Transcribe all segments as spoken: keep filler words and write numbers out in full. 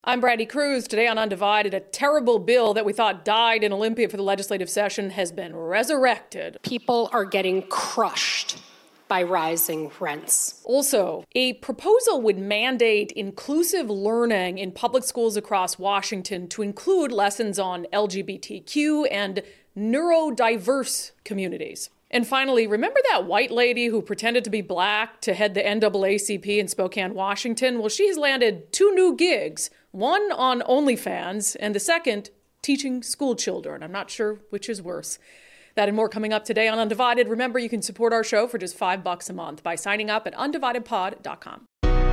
I'm Brandi Kruse. Today on Undivided, a terrible bill that we thought died in Olympia for the legislative session has been resurrected. People are getting crushed by rising rents. Also, a proposal would mandate inclusive learning in public schools across Washington to include lessons on L G B T Q and neurodiverse communities. And finally, remember that white lady who pretended to be black to head the N double A C P in Spokane, Washington? Well, she's landed two new gigs, one on OnlyFans and the second teaching school children. I'm not sure which is worse. That and more coming up today on Undivided. Remember, you can support our show for just five bucks a month by signing up at undivided pod dot com.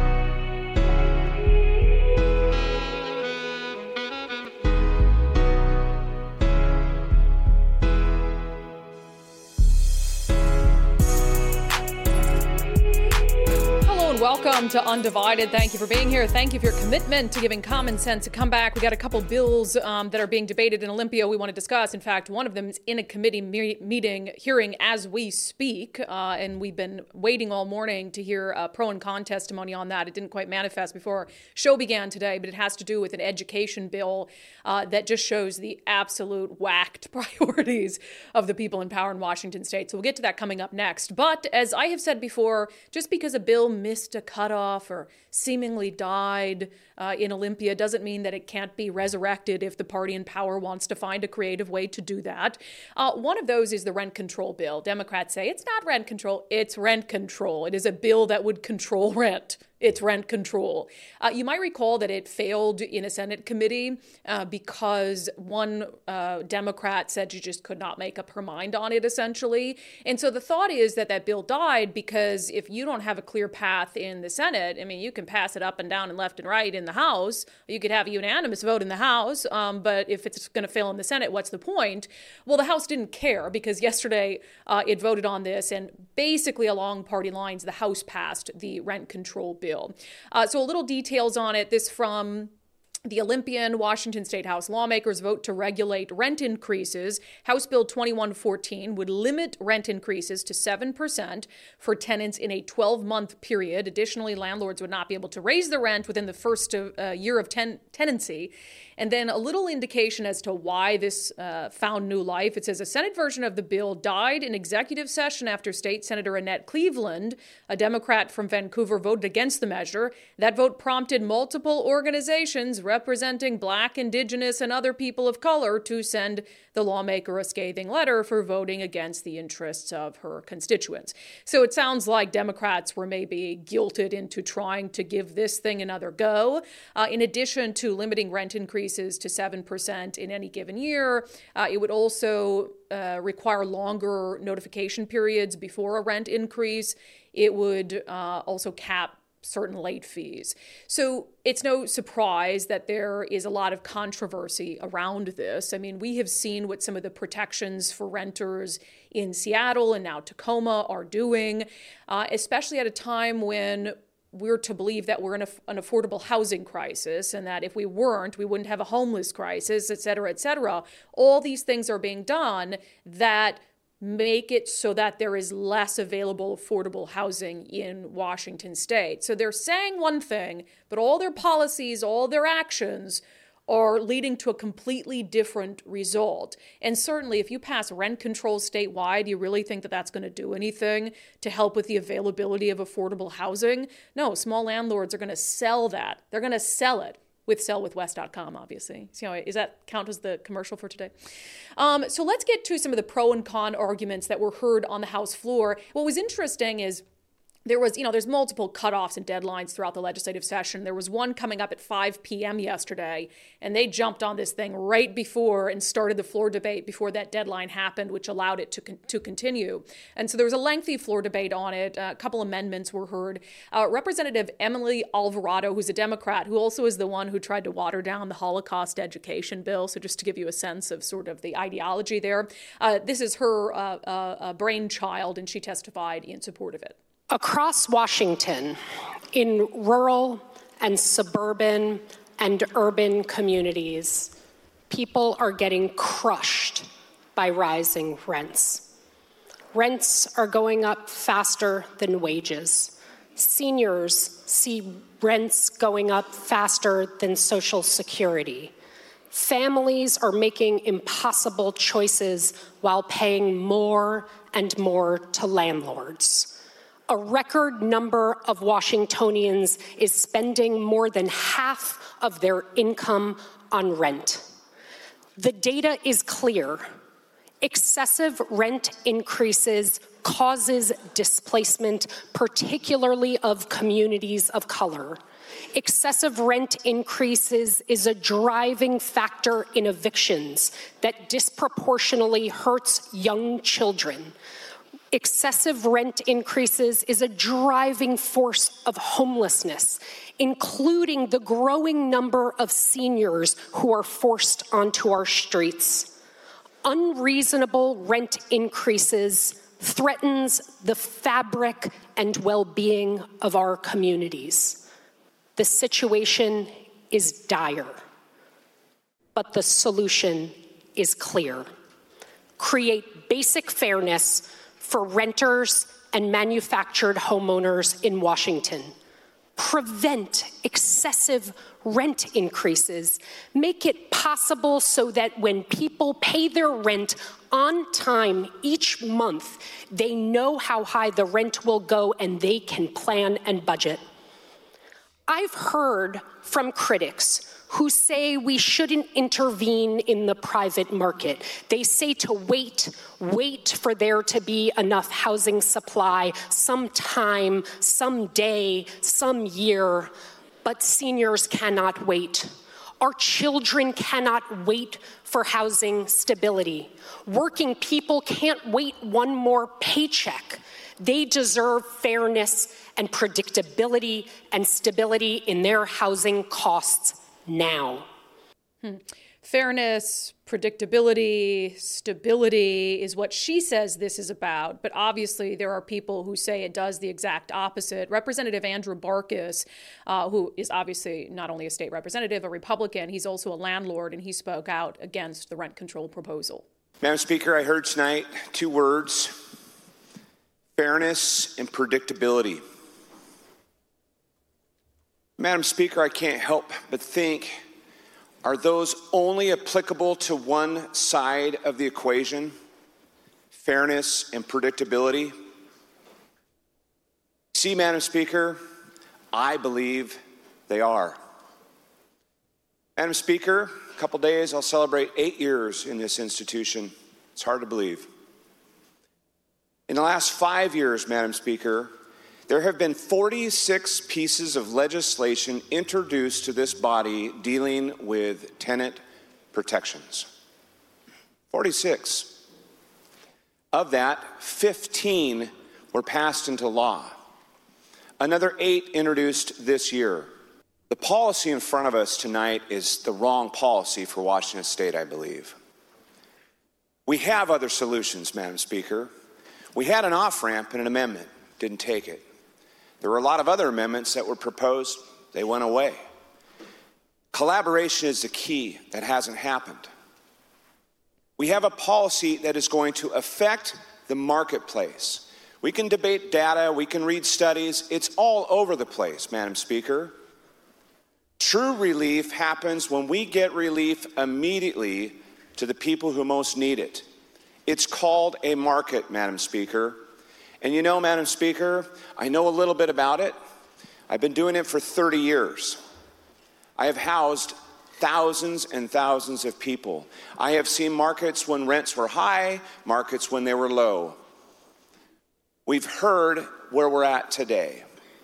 Welcome to Undivided. Thank you for being here. Thank you for your commitment to giving common sense a comeback. We got a couple bills um, that are being debated in Olympia we want to discuss. In fact, one of them is in a committee me- meeting hearing as we speak, uh, and we've been waiting all morning to hear uh, pro and con testimony on that. It didn't quite manifest before our show began today, but it has to do with an education bill uh, that just shows the absolute whacked priorities of the people in power in Washington state. So we'll get to that coming up next. But as I have said before, just because a bill missed a cutoff or seemingly died uh, in Olympia doesn't mean that it can't be resurrected if the party in power wants to find a creative way to do that. Uh, one of those is the rent control bill. Democrats say it's not rent control, it's rent control. It is a bill that would control rent. It's rent control. Uh, you might recall that it failed in a Senate committee uh, because one uh, Democrat said she just could not make up her mind on it, essentially. And so the thought is that that bill died because if you don't have a clear path in the Senate, I mean, you can pass it up and down and left and right in the House. You could have a unanimous vote in the House, um, but if it's going to fail in the Senate, what's the point? Well, the House didn't care because yesterday uh, it voted on this, and basically along party lines, the House passed the rent control bill. Bill. Uh, so a little details on it. This from the Olympian. Washington State House lawmakers vote to regulate rent increases. House Bill twenty-one fourteen would limit rent increases to seven percent for tenants in a twelve-month period. Additionally, landlords would not be able to raise the rent within the first uh, year of ten- tenancy. And then a little indication as to why this uh, found new life. It says a Senate version of the bill died in executive session after State Senator Annette Cleveland, a Democrat from Vancouver, voted against the measure. That vote prompted multiple organizations representing Black, Indigenous, and other people of color to send the lawmaker a scathing letter for voting against the interests of her constituents. So it sounds like Democrats were maybe guilted into trying to give this thing another go. Uh, in addition to limiting rent increases to seven percent in any given year, uh, it would also uh, require longer notification periods before a rent increase. It would uh, also cap certain late fees. So it's no surprise that there is a lot of controversy around this. I mean, we have seen what some of the protections for renters in Seattle and now Tacoma are doing, uh, especially at a time when we're to believe that we're in a, an affordable housing crisis, and that if we weren't, we wouldn't have a homeless crisis, et cetera, et cetera. All these things are being done that make it so that there is less available affordable housing in Washington state. So they're saying one thing, but all their policies, all their actions are leading to a completely different result. And certainly if you pass rent control statewide, you really think that that's going to do anything to help with the availability of affordable housing? No, small landlords are going to sell that. They're going to sell it. With sell with west dot com, obviously. So, does that count as the commercial for today? Um, so let's get to some of the pro and con arguments that were heard on the House floor. What was interesting is there was, you know, there's multiple cutoffs and deadlines throughout the legislative session. There was one coming up at five p.m. yesterday, and they jumped on this thing right before and started the floor debate before that deadline happened, which allowed it to con- to continue. And so there was a lengthy floor debate on it. Uh, a couple amendments were heard. Uh, Representative Emily Alvarado, who's a Democrat, who also is the one who tried to water down the Holocaust education bill. So just to give you a sense of sort of the ideology there, uh, this is her uh, uh, brainchild, and she testified in support of it. Across Washington, in rural and suburban and urban communities, people are getting crushed by rising rents. Rents are going up faster than wages. Seniors see rents going up faster than Social Security. Families are making impossible choices while paying more and more to landlords. A record number of Washingtonians is spending more than half of their income on rent. The data is clear. Excessive rent increases causes displacement, particularly of communities of color. Excessive rent increases is a driving factor in evictions that disproportionately hurts young children. Excessive rent increases is a driving force of homelessness, including the growing number of seniors who are forced onto our streets. Unreasonable rent increases threatens the fabric and well-being of our communities. The situation is dire, but the solution is clear. Create basic fairness for renters and manufactured homeowners in Washington. Prevent excessive rent increases. Make it possible so that when people pay their rent on time each month, they know how high the rent will go and they can plan and budget. I've heard from critics who say we shouldn't intervene in the private market. They say to wait, wait for there to be enough housing supply sometime, someday, some year, but seniors cannot wait. Our children cannot wait for housing stability. Working people can't wait one more paycheck. They deserve fairness and predictability and stability in their housing costs now. Hmm. Fairness, predictability, stability is what she says this is about. But obviously, there are people who say it does the exact opposite. Representative Andrew Barkis, uh, who is obviously not only a state representative, a Republican, he's also a landlord, and he spoke out against the rent control proposal. Madam Speaker, I heard tonight two words: fairness and predictability. Madam Speaker, I can't help but think, are those only applicable to one side of the equation? Fairness and predictability? See, Madam Speaker, I believe they are. Madam Speaker, a couple days I'll celebrate eight years in this institution. It's hard to believe. In the last five years, Madam Speaker, there have been forty-six pieces of legislation introduced to this body dealing with tenant protections. forty-six. Of that, fifteen were passed into law. Another eight introduced this year. The policy in front of us tonight is the wrong policy for Washington State, I believe. We have other solutions, Madam Speaker. We had an off-ramp and an amendment, didn't take it. There were a lot of other amendments that were proposed. They went away. Collaboration is the key. That hasn't happened. We have a policy that is going to affect the marketplace. We can debate data. We can read studies. It's all over the place, Madam Speaker. True relief happens when we get relief immediately to the people who most need it. It's called a market, Madam Speaker. And you know, Madam Speaker, I know a little bit about it. I've been doing it for thirty years. I have housed thousands and thousands of people. I have seen markets when rents were high, markets when they were low. We've heard where we're at today.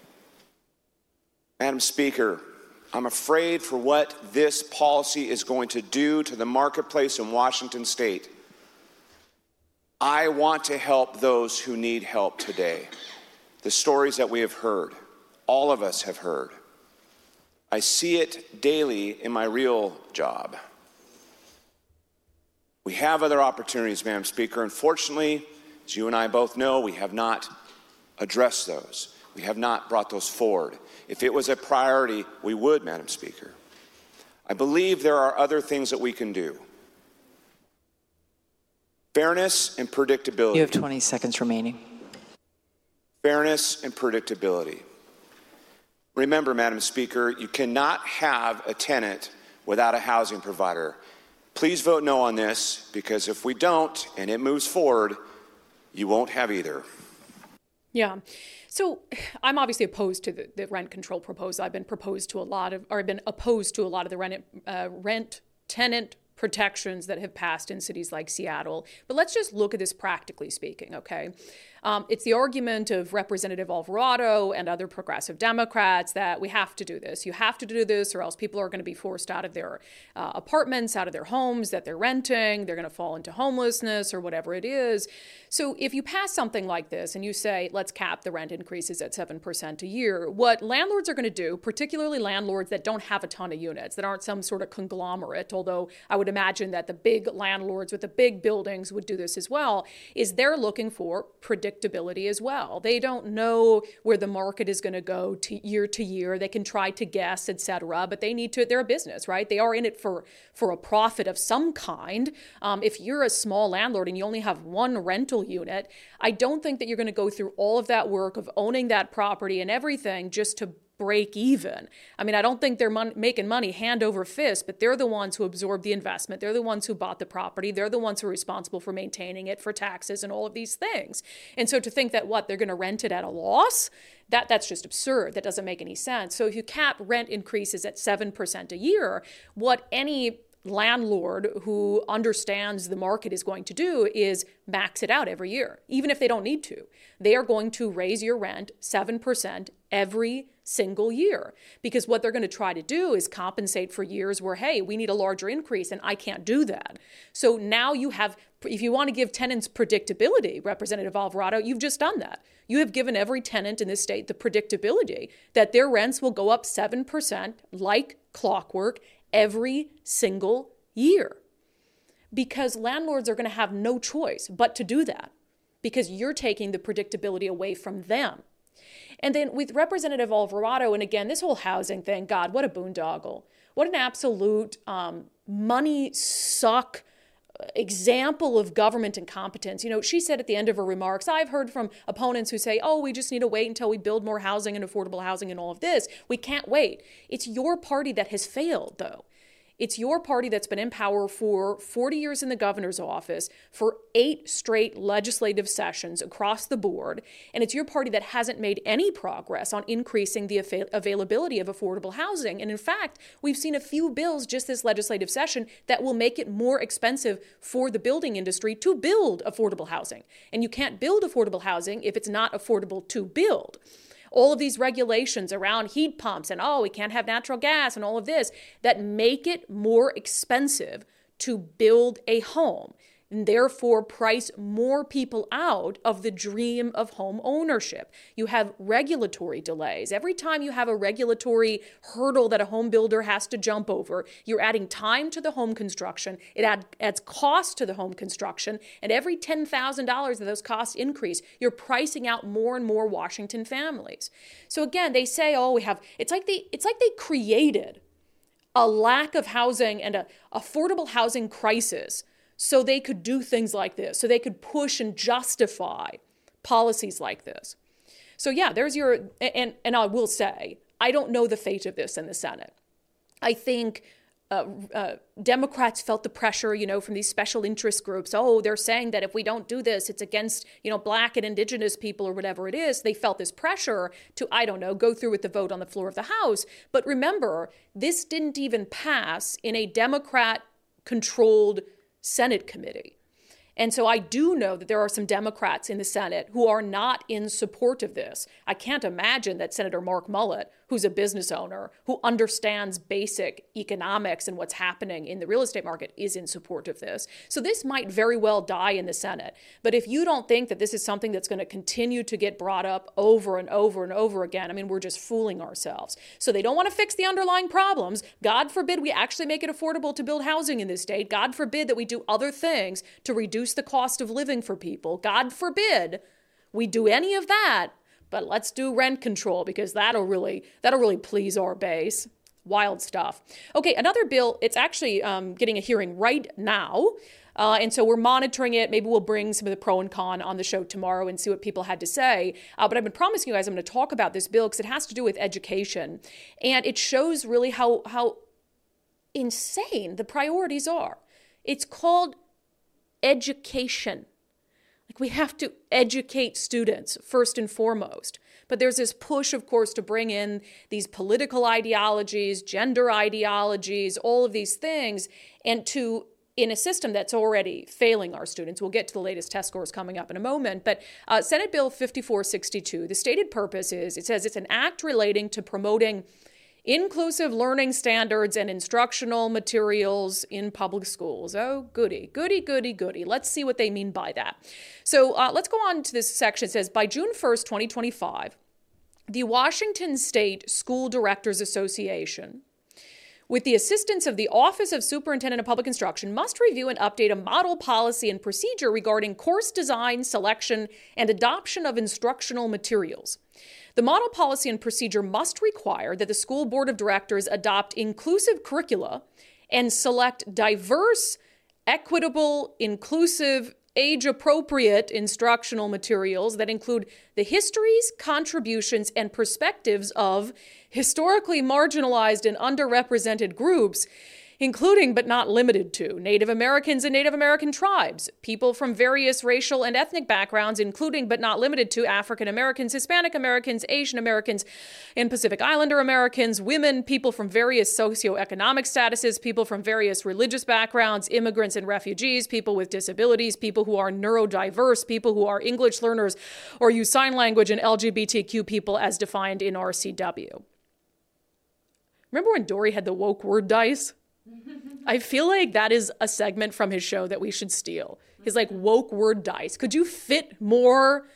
Madam Speaker, I'm afraid for what this policy is going to do to the marketplace in Washington State. I want to help those who need help today. The stories that we have heard, all of us have heard. I see it daily in my real job. We have other opportunities, Madam Speaker. Unfortunately, as you and I both know, we have not addressed those. We have not brought those forward. If it was a priority, we would, Madam Speaker. I believe there are other things that we can do. Fairness and predictability. You have twenty seconds remaining. Fairness and predictability. Remember, Madam Speaker, you cannot have a tenant without a housing provider. Please vote no on this, because if we don't and it moves forward, you won't have either. Yeah. So I'm obviously opposed to the, the rent control proposal. I've been proposed to a lot of, or I've been opposed to a lot of the rent, uh, rent tenant protections that have passed in cities like Seattle. But let's just look at this practically speaking, okay? Um, it's the argument of Representative Alvarado and other progressive Democrats that we have to do this. You have to do this or else people are going to be forced out of their uh, apartments, out of their homes that they're renting. They're going to fall into homelessness or whatever it is. So if you pass something like this and you say, let's cap the rent increases at seven percent a year, what landlords are going to do, particularly landlords that don't have a ton of units, that aren't some sort of conglomerate, although I would imagine that the big landlords with the big buildings would do this as well, is they're looking for predictability as well. They don't know where the market is going to go to year to year. They can try to guess, et cetera, but they need to, they're a business, right? They are in it for, for a profit of some kind. Um, if you're a small landlord and you only have one rental unit, I don't think that you're going to go through all of that work of owning that property and everything just to break even. I mean, I don't think they're mon- making money hand over fist, but they're the ones who absorb the investment. They're the ones who bought the property. They're the ones who are responsible for maintaining it, for taxes and all of these things. And so to think that what, they're going to rent it at a loss, that that's just absurd. That doesn't make any sense. So if you cap rent increases at seven percent a year, what any landlord who understands the market is going to do is max it out every year, even if they don't need to. They are going to raise your rent seven percent every single year, because what they're going to try to do is compensate for years where, hey, we need a larger increase and I can't do that. So now you have, if you want to give tenants predictability, Representative Alvarado, you've just done that. You have given every tenant in this state the predictability that their rents will go up seven percent like clockwork every single year, because landlords are going to have no choice but to do that, because you're taking the predictability away from them. And then with Representative Alvarado, and again, this whole housing thing, God, what a boondoggle. What an absolute um, money suck example of government incompetence. You know, she said at the end of her remarks, I've heard from opponents who say, oh, we just need to wait until we build more housing and affordable housing and all of this. We can't wait. It's your party that has failed, though. It's your party that's been in power for forty years in the governor's office, for eight straight legislative sessions across the board, and it's your party that hasn't made any progress on increasing the avail- availability of affordable housing. And in fact, we've seen a few bills just this legislative session that will make it more expensive for the building industry to build affordable housing. And you can't build affordable housing if it's not affordable to build. All of these regulations around heat pumps and, oh, we can't have natural gas and all of this that make it more expensive to build a home, and therefore price more people out of the dream of home ownership. You have regulatory delays. Every time you have a regulatory hurdle that a home builder has to jump over, you're adding time to the home construction. It add, adds cost to the home construction. And every ten thousand dollars of those costs increase, you're pricing out more and more Washington families. So again, they say, oh, we have, it's like they, it's like they created a lack of housing and a affordable housing crisis so they could do things like this, so they could push and justify policies like this. So yeah, there's your, and, and I will say, I don't know the fate of this in the Senate. I think uh, uh, Democrats felt the pressure, you know, from these special interest groups. Oh, they're saying that if we don't do this, it's against, you know, Black and Indigenous people or whatever it is. They felt this pressure to, I don't know, go through with the vote on the floor of the House. But remember, this didn't even pass in a Democrat-controlled Senate committee. And so I do know that there are some Democrats in the Senate who are not in support of this. I can't imagine that Senator Mark Mullet, who's a business owner, who understands basic economics and what's happening in the real estate market, is in support of this. So this might very well die in the Senate. But if you don't think that this is something that's going to continue to get brought up over and over and over again, I mean, we're just fooling ourselves. So they don't want to fix the underlying problems. God forbid we actually make it affordable to build housing in this state. God forbid that we do other things to reduce the cost of living for people. God forbid we do any of that. But let's do rent control, because that'll really that'll really please our base. Wild stuff. Okay, another bill, it's actually um, getting a hearing right now. Uh, and so we're monitoring it. Maybe we'll bring some of the pro and con on the show tomorrow and see what people had to say. Uh, but I've been promising you guys I'm going to talk about this bill because it has to do with education. And it shows really how, how insane the priorities are. It's called education. Like, we have to educate students first and foremost. But there's this push, of course, to bring in these political ideologies, gender ideologies, all of these things, and to, in a system that's already failing our students. We'll get to the latest test scores coming up in a moment. But uh, Senate Bill fifty-four sixty-two, the stated purpose is, it says it's an act relating to promoting inclusive learning standards and instructional materials in public schools. Oh, goody, goody, goody, goody. Let's see what they mean by that. So uh, let's go on to this section. It says, by June first, twenty twenty-five, the Washington State School Directors Association, with the assistance of the Office of Superintendent of Public Instruction, must review and update a model policy and procedure regarding course design, selection, and adoption of instructional materials. The model policy and procedure must require that the school board of directors adopt inclusive curricula and select diverse, equitable, inclusive, age-appropriate instructional materials that include the histories, contributions, and perspectives of historically marginalized and underrepresented groups, including but not limited to Native Americans and Native American tribes, people from various racial and ethnic backgrounds, including but not limited to African Americans, Hispanic Americans, Asian Americans, and Pacific Islander Americans, women, people from various socioeconomic statuses, people from various religious backgrounds, immigrants and refugees, people with disabilities, people who are neurodiverse, people who are English learners or use sign language, and L G B T Q people as defined in R C W. Remember when Dory had the woke word dice? I feel like that is a segment from his show that we should steal. His like woke word dice. Could you fit more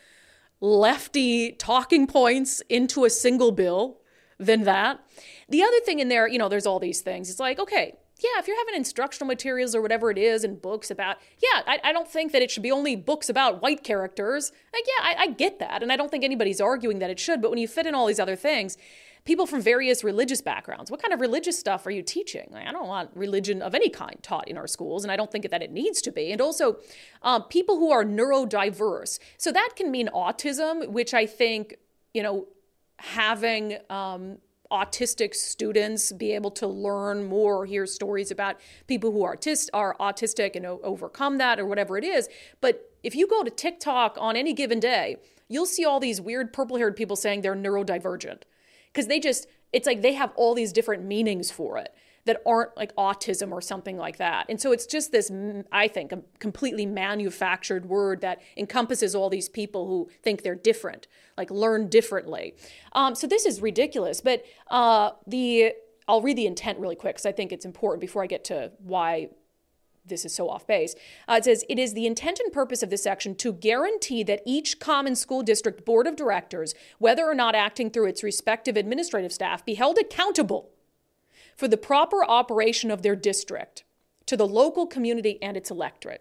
lefty talking points into a single bill than that? The other thing in there, you know, there's all these things. It's like, okay, yeah, if you're having instructional materials or whatever it is and books about, yeah, I, I don't think that it should be only books about white characters. Like, yeah, I, I get that. And I don't think anybody's arguing that it should. But when you fit in all these other things, people from various religious backgrounds, what kind of religious stuff are you teaching? Like, I don't want religion of any kind taught in our schools, and I don't think that it needs to be. And also uh, people who are neurodiverse. So that can mean autism, which I think, you know, having um, autistic students be able to learn more or hear stories about people who are, autist- are autistic and o- overcome that or whatever it is. But if you go to TikTok on any given day, you'll see all these weird purple-haired people saying they're neurodivergent. Because they just, it's like they have all these different meanings for it that aren't like autism or something like that. And so it's just this, I think, a completely manufactured word that encompasses all these people who think they're different, like learn differently. Um, so this is ridiculous. But uh, the, I'll read the intent really quick because I think it's important before I get to why this is so off base. Uh, it says, it is the intent and purpose of this section to guarantee that each common school district board of directors, whether or not acting through its respective administrative staff, be held accountable for the proper operation of their district to the local community and its electorate.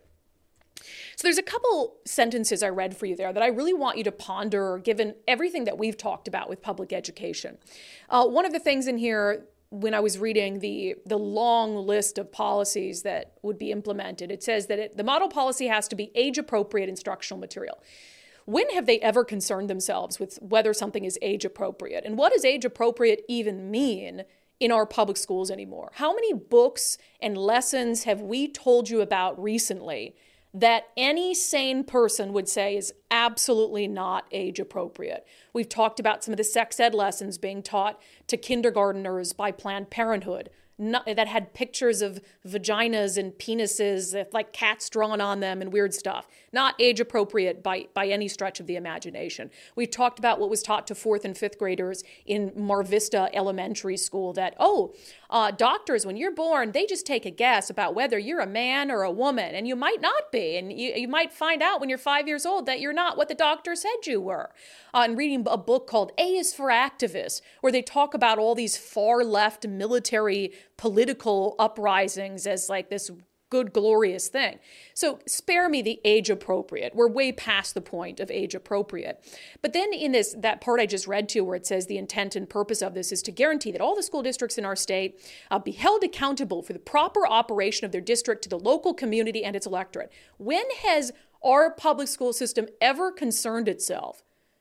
So there's a couple sentences I read for you there that I really want you to ponder, given everything that we've talked about with public education. Uh, one of the things in here, when I was reading the the long list of policies that would be implemented, it says that it, the model policy has to be age-appropriate instructional material. When have they ever concerned themselves with whether something is age-appropriate? And what does age-appropriate even mean in our public schools anymore? How many books and lessons have we told you about recently that any sane person would say is absolutely not age-appropriate? We've talked about some of the sex ed lessons being taught to kindergarteners by Planned Parenthood, not, that had pictures of vaginas and penises, like cats drawn on them and weird stuff. Not age-appropriate by, by any stretch of the imagination. We've talked about what was taught to fourth and fifth graders in Mar Vista Elementary School that, oh, uh, doctors, when you're born, they just take a guess about whether you're a man or a woman, and you might not be. And you, you might find out when you're five years old that you're not what the doctor said you were. Uh, and reading a book called A is for Activists, where they talk about all these far-left military political uprisings as like this good, glorious thing. So spare me the age appropriate. We're way past the point of age appropriate. But then in this, that part I just read to you where it says the intent and purpose of this is to guarantee that all the school districts in our state uh, be held accountable for the proper operation of their district to the local community and its electorate. When has our public school system ever concerned itself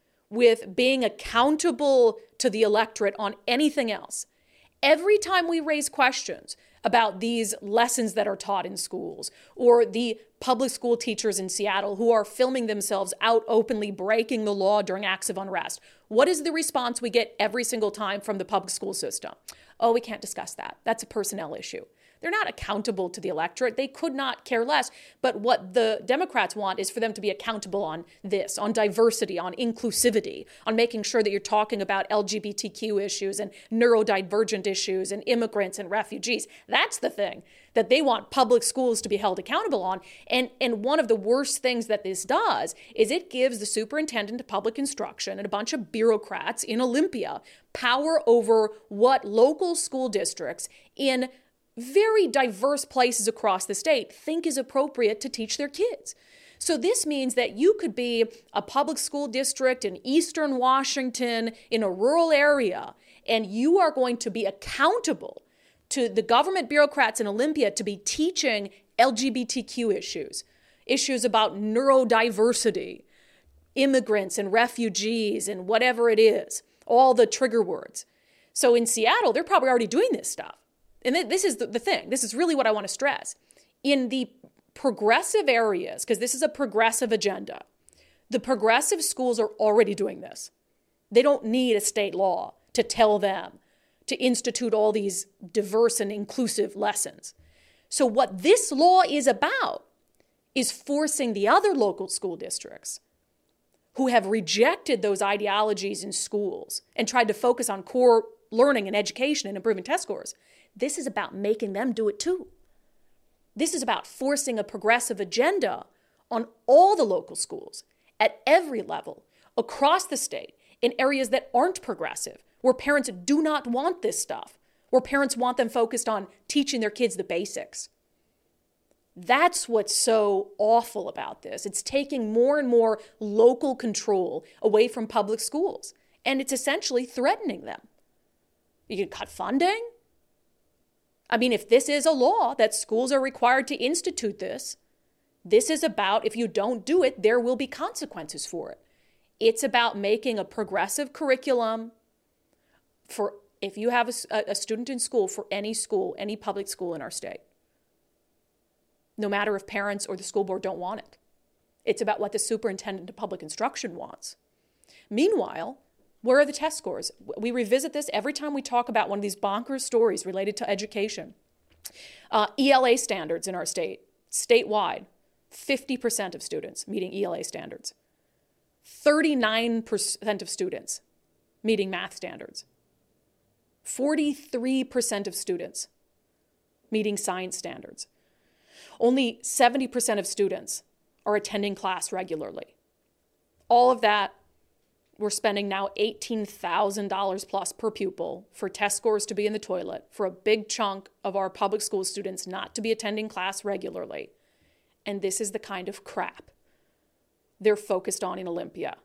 with being accountable to the electorate on anything else? Every time we raise questions about these lessons that are taught in schools, or the public school teachers in Seattle who are filming themselves out openly breaking the law during acts of unrest, what is the response we get every single time from the public school system? Oh, we can't discuss that. That's a personnel issue. They're not accountable to the electorate. They could not care less. But what the Democrats want is for them to be accountable on this, on diversity, on inclusivity, on making sure that you're talking about L G B T Q issues and neurodivergent issues and immigrants and refugees. That's the thing that they want public schools to be held accountable on. And, and one of the worst things that this does is it gives the superintendent of public instruction and a bunch of bureaucrats in Olympia power over what local school districts in very diverse places across the state think is appropriate to teach their kids. So this means that you could be a public school district in Eastern Washington in a rural area, and you are going to be accountable to the government bureaucrats in Olympia to be teaching L G B T Q issues, issues about neurodiversity, immigrants and refugees and whatever it is, all the trigger words. So in Seattle, they're probably already doing this stuff. And this is the thing. This is really what I want to stress. In the progressive areas, because this is a progressive agenda, the progressive schools are already doing this. They don't need a state law to tell them to institute all these diverse and inclusive lessons. So what this law is about is forcing the other local school districts who have rejected those ideologies in schools and tried to focus on core learning and education and improving test scores. This is about making them do it too. This is about forcing a progressive agenda on all the local schools at every level across the state in areas that aren't progressive, where parents do not want this stuff, where parents want them focused on teaching their kids the basics. That's what's so awful about this. It's taking more and more local control away from public schools, and it's essentially threatening them. You can cut funding. I mean, if this is a law that schools are required to institute this, this is about, if you don't do it, there will be consequences for it. It's about making a progressive curriculum for, if you have a, a student in school, for any school, any public school in our state, no matter if parents or the school board don't want it. It's about what the superintendent of public instruction wants. Meanwhile, where are the test scores? We revisit this every time we talk about one of these bonkers stories related to education. Uh, E L A standards in our state, statewide, fifty percent of students meeting E L A standards. thirty-nine percent of students meeting math standards. forty-three percent of students meeting science standards. Only seventy percent of students are attending class regularly. All of that, we're spending now eighteen thousand dollars plus per pupil for test scores to be in the toilet, for a big chunk of our public school students not to be attending class regularly. And this is the kind of crap they're focused on in Olympia.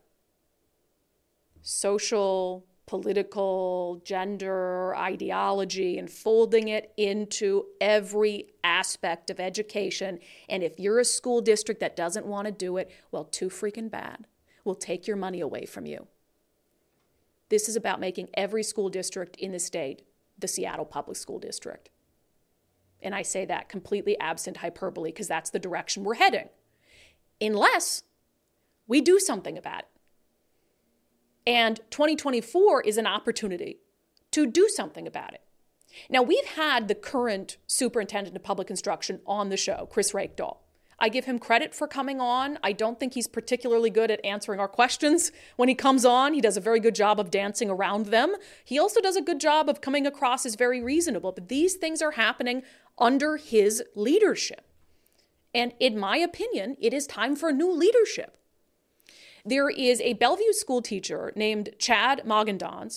Social, political, gender, ideology, and folding it into every aspect of education. And if you're a school district that doesn't want to do it, well, too freaking bad. We'll take your money away from you. This is about making every school district in the state the Seattle Public School District. And I say that completely absent hyperbole because that's the direction we're heading. Unless we do something about it. And twenty twenty-four is an opportunity to do something about it. Now, we've had the current superintendent of public instruction on the show, Chris Rakedahl. I give him credit for coming on. I don't think he's particularly good at answering our questions when he comes on. He does a very good job of dancing around them. He also does a good job of coming across as very reasonable. But these things are happening under his leadership. And in my opinion, it is time for new leadership. There is a Bellevue school teacher named Chad Mogendans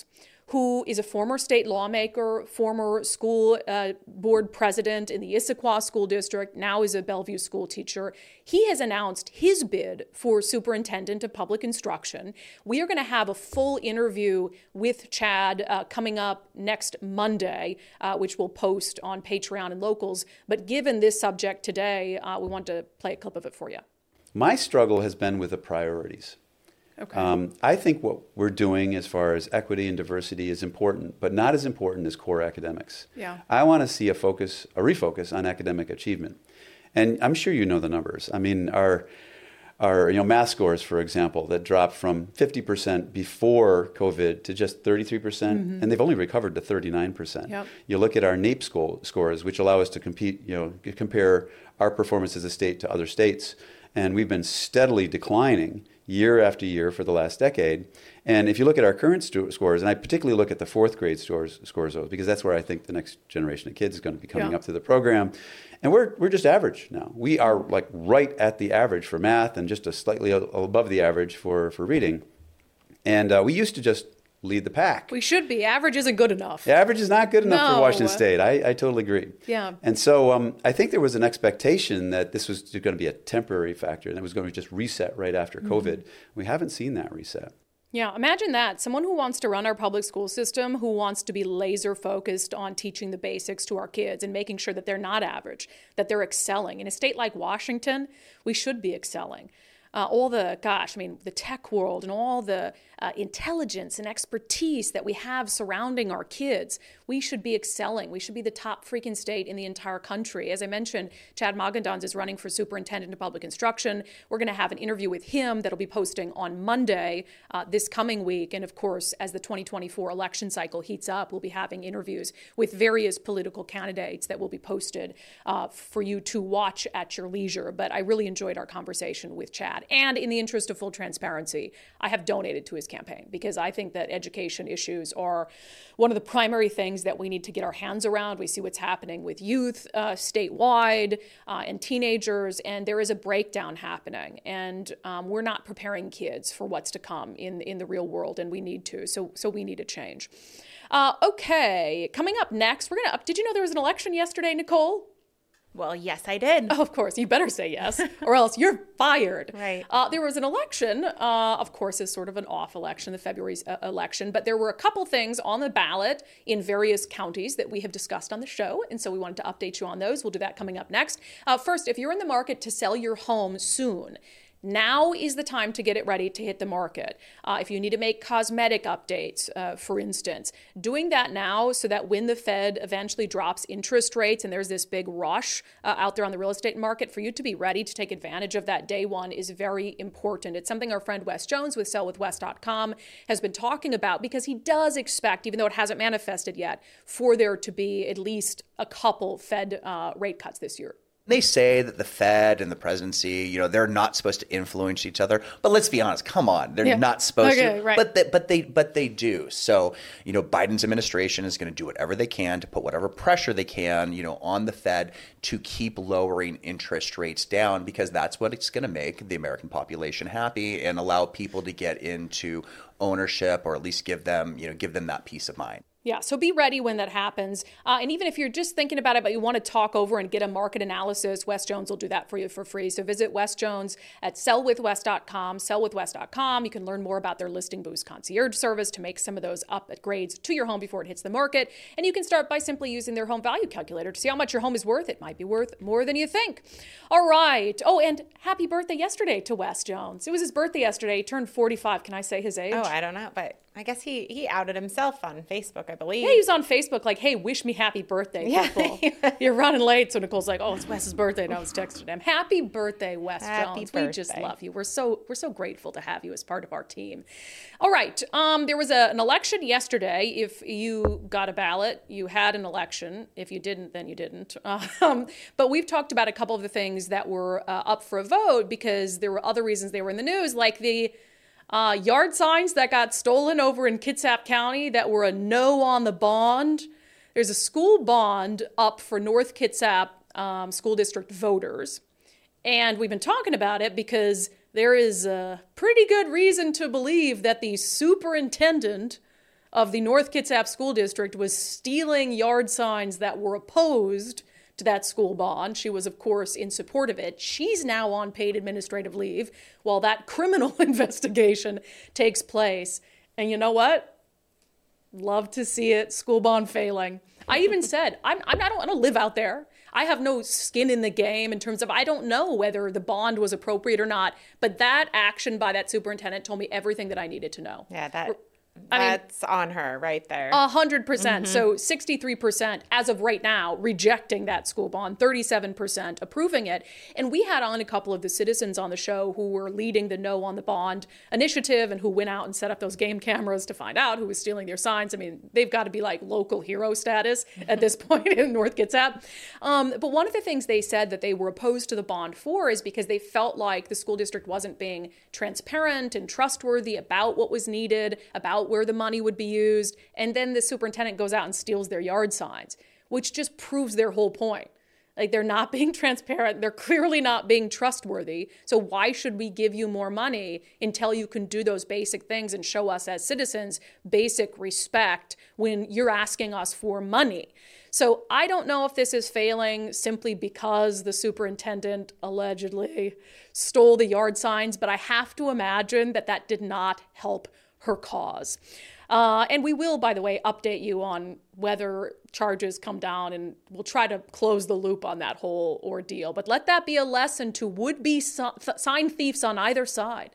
who is a former state lawmaker, former school uh, board president in the Issaquah School District, now is a Bellevue school teacher. He has announced his bid for superintendent of public instruction. We are going to have a full interview with Chad uh, coming up next Monday, uh, which we'll post on Patreon and Locals. But given this subject today, uh, we want to play a clip of it for you. My struggle has been with the priorities. Okay. Um, I think what we're doing as far as equity and diversity is important, but not as important as core academics. Yeah. I want to see a focus, a refocus on academic achievement. And I'm sure you know the numbers. I mean, our our you know math scores, for example, that dropped from fifty percent before COVID to just thirty-three percent, mm-hmm. and they've only recovered to thirty-nine percent. Yep. You look at our NAEP school scores, which allow us to compete, you know, compare our performance as a state to other states, and we've been steadily declining year after year for the last decade. And if you look at our current stu- scores, and I particularly look at the fourth grade scores, scores because that's where I think the next generation of kids is going to be coming yeah. up through the program. And we're we're just average now. We are like right at the average for math and just a slightly above the average for, for reading. And uh, we used to just lead the pack. We should be. Average isn't good enough. The average is not good enough no. for Washington State. I, I totally agree. Yeah. And so um, I think there was an expectation that this was going to be a temporary factor and it was going to just reset right after mm-hmm. COVID. We haven't seen that reset. Yeah, imagine that. Someone who wants to run our public school system, who wants to be laser focused on teaching the basics to our kids and making sure that they're not average, that they're excelling. In a state like Washington, we should be excelling. Uh, all the, gosh, I mean, the tech world and all the uh, intelligence and expertise that we have surrounding our kids, we should be excelling. We should be the top freaking state in the entire country. As I mentioned, Chad Moggandans is running for superintendent of public instruction. We're going to have an interview with him that'll be posting on Monday uh, this coming week. And of course, as the twenty twenty-four election cycle heats up, we'll be having interviews with various political candidates that will be posted uh, for you to watch at your leisure. But I really enjoyed our conversation with Chad. And in the interest of full transparency, I have donated to his campaign because I think that education issues are one of the primary things that we need to get our hands around. We see what's happening with youth uh, statewide uh, and teenagers, and there is a breakdown happening. And um, we're not preparing kids for what's to come in, in the real world, and we need to. So, so we need a change. Uh, okay, coming up next, we're going to up. Did you know there was an election yesterday, Nicole? Well, yes, I did. Oh, of course. You better say yes, or else you're fired. Right. Uh, there was an election, uh, of course, is sort of an off election, the February uh, election, but there were a couple things on the ballot in various counties that we have discussed on the show, and so we wanted to update you on those. We'll do that coming up next. Uh, first, if you're in the market to sell your home soon, now is the time to get it ready to hit the market. Uh, if you need to make cosmetic updates, uh, for instance, doing that now so that when the Fed eventually drops interest rates and there's this big rush uh, out there on the real estate market, for you to be ready to take advantage of that day one is very important. It's something our friend Wes Jones with sell with wes dot com has been talking about because he does expect, even though it hasn't manifested yet, for there to be at least a couple Fed uh, rate cuts this year. They say that the Fed and the presidency, you know, they're not supposed to influence each other. But let's be honest, come on, they're yeah. not supposed okay, to. Right. But they, but they but they do. So, you know, Biden's administration is going to do whatever they can to put whatever pressure they can, you know, on the Fed to keep lowering interest rates down because that's what it's going to make the American population happy and allow people to get into ownership or at least give them, you know, give them that peace of mind. Yeah, so be ready when that happens. Uh, and even if you're just thinking about it, but you want to talk over and get a market analysis, Wes Jones will do that for you for free. So visit Wes Jones at sell with wes dot com, sell with wes dot com. You can learn more about their Listing Boost concierge service to make some of those upgrades to your home before it hits the market. And you can start by simply using their home value calculator to see how much your home is worth. It might be worth more than you think. All right. Oh, and happy birthday yesterday to Wes Jones. It was his birthday yesterday. He turned forty-five. Can I say his age? Oh, I don't know, but I guess he, he outed himself on Facebook, I believe. Yeah, he was on Facebook like, hey, wish me happy birthday, people. Yeah. You're running late. So Nicole's like, oh, it's Wes's birthday. And I was texting him, happy birthday, Wes happy Jones. Birthday. We just love you. We're so we're so grateful to have you as part of our team. All right. Um, there was a, an election yesterday. If you got a ballot, you had an election. If you didn't, then you didn't. Um, but we've talked about a couple of the things that were uh, up for a vote because there were other reasons they were in the news, like the Uh, yard signs that got stolen over in Kitsap County that were a no on the bond. There's a school bond up for North Kitsap um, School District voters. And we've been talking about it because there is a pretty good reason to believe that the superintendent of the North Kitsap School District was stealing yard signs that were opposed to that school bond. She was, of course, in support of it. She's now on paid administrative leave while that criminal investigation takes place. And you know what? Love to see it. School bond failing. I even said, I'm, I'm, I don't want to live out there. I have no skin in the game in terms of, I don't know whether the bond was appropriate or not. But that action by that superintendent told me everything that I needed to know. Yeah, that... I mean, that's on her right there. A hundred percent. So sixty-three percent as of right now rejecting that school bond, thirty-seven percent approving it. And we had on a couple of the citizens on the show who were leading the No on the Bond initiative and who went out and set up those game cameras to find out who was stealing their signs. I mean, they've got to be like local hero status at this point in North Kitsap. Um, but one of the things they said that they were opposed to the bond for is because they felt like the school district wasn't being transparent and trustworthy about what was needed, about where the money would be used, and then the superintendent goes out and steals their yard signs, which just proves their whole point. Like, they're not being transparent. They're clearly not being trustworthy. So why should we give you more money until you can do those basic things and show us as citizens basic respect when you're asking us for money? So I don't know if this is failing simply because the superintendent allegedly stole the yard signs, but I have to imagine that that did not help her cause. Uh, and we will, by the way, update you on whether charges come down, and we'll try to close the loop on that whole ordeal. But let that be a lesson to would-be so- th- sign thieves on either side.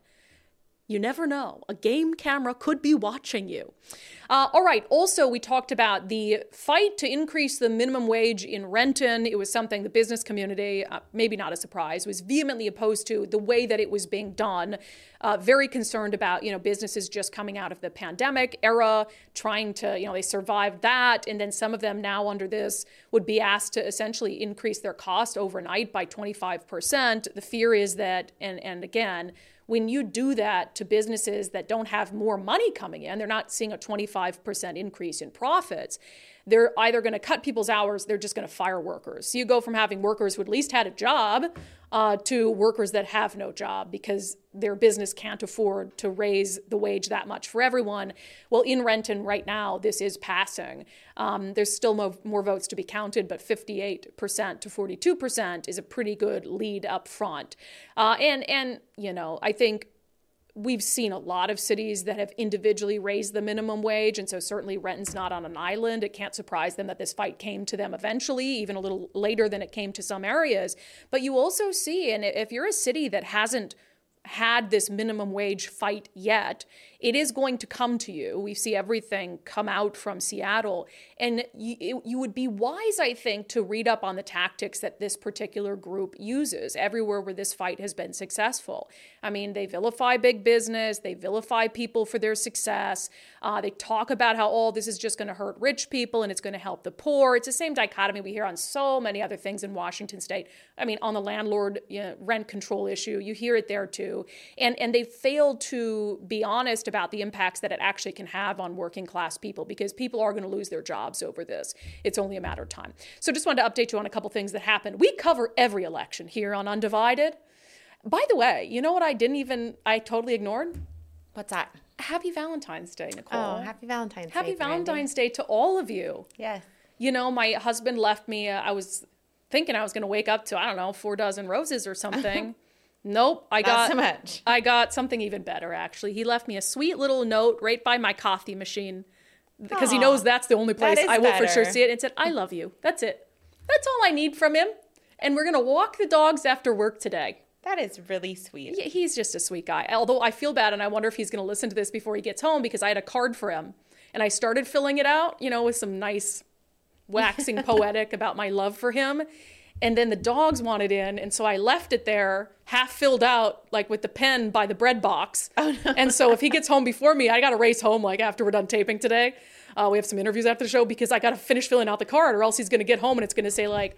You never know. A game camera could be watching you. Uh, all right. Also, we talked about the fight to increase the minimum wage in Renton. It was something the business community, uh, maybe not a surprise, was vehemently opposed to the way that it was being done. Uh, very concerned about, you know, businesses just coming out of the pandemic era, trying to, you know, they survived that. And then some of them now under this would be asked to essentially increase their cost overnight by twenty-five percent. The fear is that, and, and again, when you do that to businesses that don't have more money coming in, they're not seeing a twenty-five percent increase in profits. They're either going to cut people's hours, they're just going to fire workers. So you go from having workers who at least had a job uh, to workers that have no job because their business can't afford to raise the wage that much for everyone. Well, in Renton right now, this is passing. Um, there's still mo- more votes to be counted, but fifty-eight percent to forty-two percent is a pretty good lead up front. Uh, and, and, you know, I think we've seen a lot of cities that have individually raised the minimum wage, and so certainly Renton's not on an island. It can't surprise them that this fight came to them eventually, even a little later than it came to some areas. But you also see, and if you're a city that hasn't had this minimum wage fight yet, it is going to come to you. We see everything come out from Seattle. And you, you would be wise, I think, to read up on the tactics that this particular group uses everywhere where this fight has been successful. I mean, they vilify big business. They vilify people for their success. Uh, they talk about how, oh, this is just going to hurt rich people and it's going to help the poor. It's the same dichotomy we hear on so many other things in Washington state. I mean, on the landlord you know, rent control issue, you hear it there too. And, and they failed to be honest about the impacts that it actually can have on working class people, because people are going to lose their jobs over this. It's only a matter of time. So just wanted to update you on a couple things that happened. We cover every election here on Undivided. By the way, you know what I didn't even, I totally ignored? What's that? Happy Valentine's Day, Nicole. Oh, happy Valentine's happy Day. Happy Valentine's Day to all of you. Yes. You know, my husband left me, uh, I was thinking I was going to wake up to, I don't know, four dozen roses or something. Nope, I Not got so much. I got something even better, actually. He left me a sweet little note right by my coffee machine because he knows that's the only place I will for sure see it. It said, I love you. That's it. That's all I need from him. And we're going to walk the dogs after work today. That is really sweet. Yeah, he's just a sweet guy. Although I feel bad, and I wonder if he's going to listen to this before he gets home, because I had a card for him. And I started filling it out, you know, with some nice waxing poetic about my love for him. And then the dogs wanted in, and so I left it there, half filled out, like with the pen by the bread box. Oh, no. And so if he gets home before me, I got to race home, like after we're done taping today. Uh, we have some interviews after the show, because I got to finish filling out the card, or else he's going to get home and it's going to say like,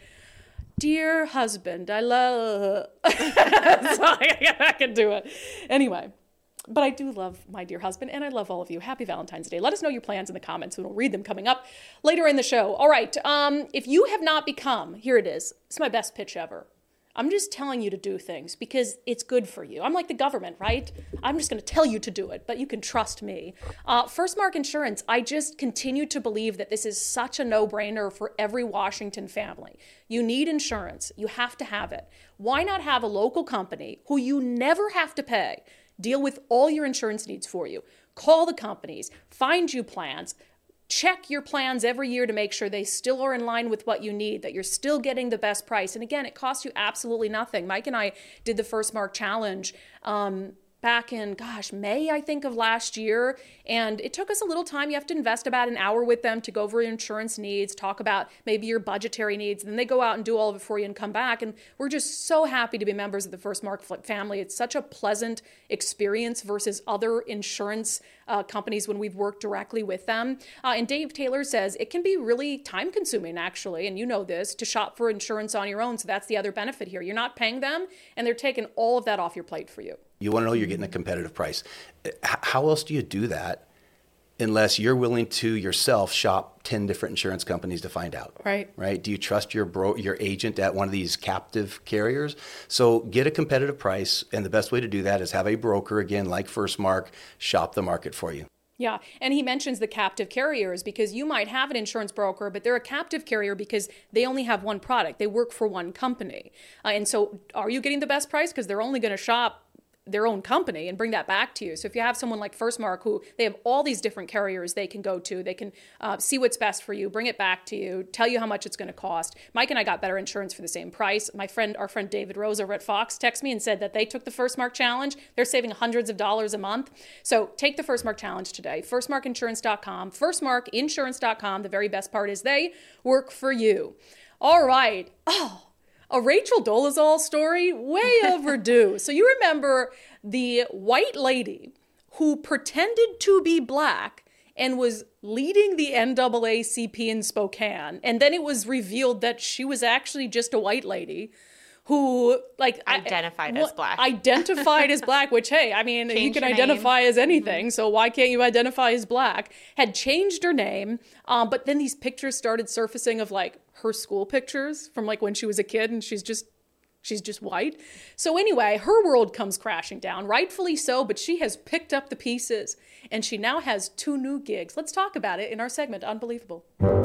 "Dear husband, I love." So I, I can do it. Anyway. But I do love my dear husband, and I love all of you. Happy Valentine's Day. Let us know your plans in the comments, and we'll read them coming up later in the show. All right. Um, if you have not become, here it is. It's my best pitch ever. I'm just telling you to do things because it's good for you. I'm like the government, right? I'm just going to tell you to do it, but you can trust me. Uh, Firstmark Insurance, I just continue to believe that this is such a no-brainer for every Washington family. You need insurance. You have to have it. Why not have a local company who you never have to pay deal with all your insurance needs for you? Call the companies, find you plans, check your plans every year to make sure they still are in line with what you need, that you're still getting the best price. And again, it costs you absolutely nothing. Mike and I did the Firstmark Challenge um, back in, gosh, May, I think, of last year. And it took us a little time. You have to invest about an hour with them to go over your insurance needs, talk about maybe your budgetary needs. And then they go out and do all of it for you and come back. And we're just so happy to be members of the Firstmark family. It's such a pleasant experience versus other insurance uh, companies when we've worked directly with them. Uh, and Dave Taylor says it can be really time consuming, actually, and you know this, to shop for insurance on your own. So that's the other benefit here. You're not paying them, and they're taking all of that off your plate for you. You want to know you're getting a competitive price. How else do you do that unless you're willing to yourself shop ten different insurance companies to find out? Right. Right? Do you trust your bro- your agent at one of these captive carriers? So get a competitive price, and the best way to do that is have a broker, again, like Firstmark, shop the market for you. Yeah, and he mentions the captive carriers because you might have an insurance broker, but they're a captive carrier because they only have one product. They work for one company. Uh, and so are you getting the best price? Because they're only going to shop their own company and bring that back to you. So if you have someone like Firstmark who they have all these different carriers they can go to, they can uh, see what's best for you, bring it back to you, tell you how much it's going to cost. Mike and I got better insurance for the same price. My friend, our friend David Rose over at Fox texted me and said that they took the Firstmark Challenge. They're saving hundreds of dollars a month. So take the Firstmark Challenge today. firstmark insurance dot com, firstmark insurance dot com. The very best part is they work for you. All right. Oh. A Rachel Dolezal story, way overdue. So you remember the white lady who pretended to be black and was leading the N double A C P in Spokane. And then it was revealed that she was actually just a white lady who like identified I, as black. Identified as black, which, hey, I mean, Change you can your identify name. as anything, mm-hmm. so why can't you identify as black? Had changed her name, um, but then these pictures started surfacing of like her school pictures from like when she was a kid, and she's just she's just white. So anyway, her world comes crashing down, rightfully so, but she has picked up the pieces, and she now has two new gigs. Let's talk about it in our segment, Unbelievable.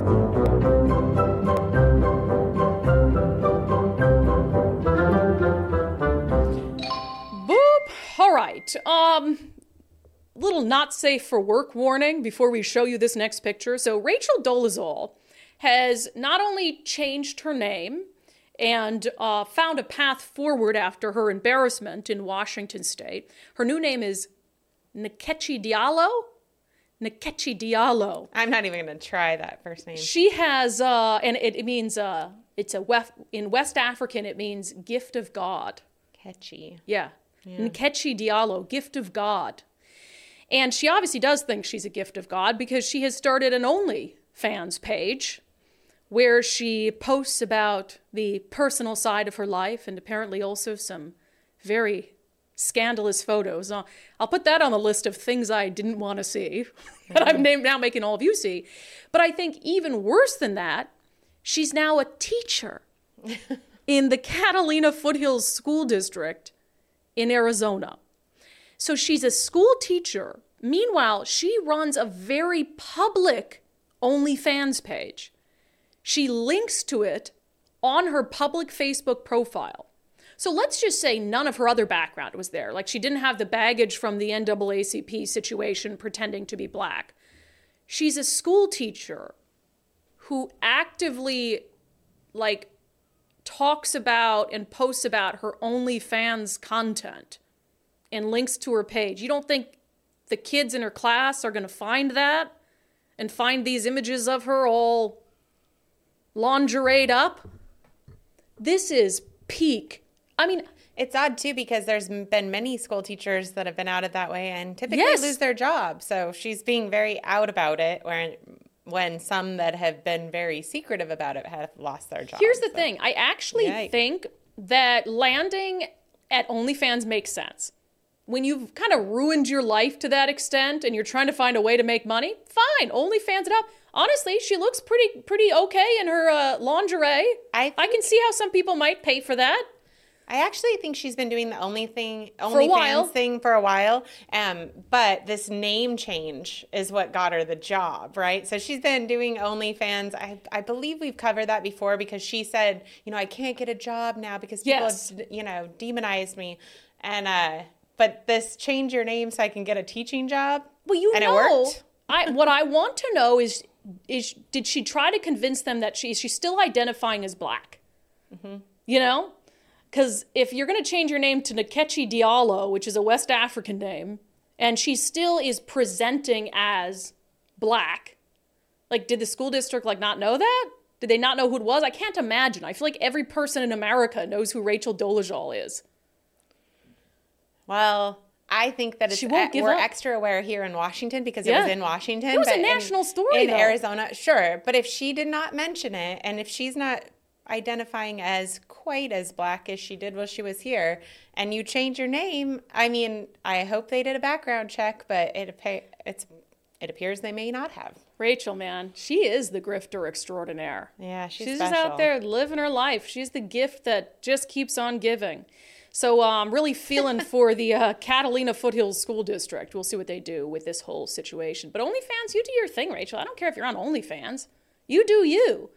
All right, um, little not safe for work warning before we show you this next picture. So Rachel Dolezal has not only changed her name and uh, found a path forward after her embarrassment in Washington State. Her new name is Nkechi Diallo. Nkechi Diallo. I'm not even going to try that first name. She has, uh, and it, it means, uh, it's a West, in West African, it means gift of God. Catchy. Yeah. Yeah. Nkechi Diallo, gift of God. And she obviously does think she's a gift of God because she has started an OnlyFans page where she posts about the personal side of her life and apparently also some very scandalous photos. Uh, I'll put that on the list of things I didn't want to see that I'm now making all of you see. But I think even worse than that, she's now a teacher in the Catalina Foothills School District in Arizona. So she's a school teacher. Meanwhile, she runs a very public OnlyFans page. She links to it on her public Facebook profile. So let's just say none of her other background was there. Like she didn't have the baggage from the N double A C P situation pretending to be black. She's a school teacher who actively like talks about and posts about her OnlyFans content and links to her page. You don't think the kids in her class are going to find that and find these images of her all lingerie'd up? This is peak. I mean, it's odd too because there's been many school teachers that have been outed that way and typically yes. lose their job. So she's being very out about it when when some that have been very secretive about it have lost their job. Here's the so. thing. I actually Yikes. think that landing at OnlyFans makes sense. When you've kind of ruined your life to that extent and you're trying to find a way to make money, fine, OnlyFans it up. Honestly, she looks pretty pretty okay in her uh, lingerie. I, I can see how some people might pay for that. I actually think she's been doing the only thing, For a while. OnlyFans thing for a while. Um, but this name change is what got her the job, right? So she's been doing OnlyFans. I I believe we've covered that before because she said, you know, I can't get a job now because people, Yes. have, you know, demonized me. And uh, but this change your name so I can get a teaching job. Well, you and know, it worked. I what I want to know is is did she try to convince them that she she's still identifying as black? Mm-hmm. You know, because if you're going to change your name to Nkechi Diallo, which is a West African name, and she still is presenting as black, like, did the school district like not know that? Did they not know who it was? I can't imagine. I feel like every person in America knows who Rachel Dolezal is. Well, I think that it's She won't e- give we're up. extra aware here in Washington because it Yeah. was in Washington. It was a but in- national story, in though. Arizona. Sure, but if she did not mention it, and if she's not identifying as quite as black as she did while she was here, and you change your name, I mean, I hope they did a background check, but it appa- it's it appears they may not have. Rachel, man, she is the grifter extraordinaire. Yeah, she's She's just special. out there living her life. She's the gift that just keeps on giving. So I'm um, really feeling for the uh, Catalina Foothills School District. We'll see what they do with this whole situation. But OnlyFans, you do your thing, Rachel. I don't care if you're on OnlyFans. You do you.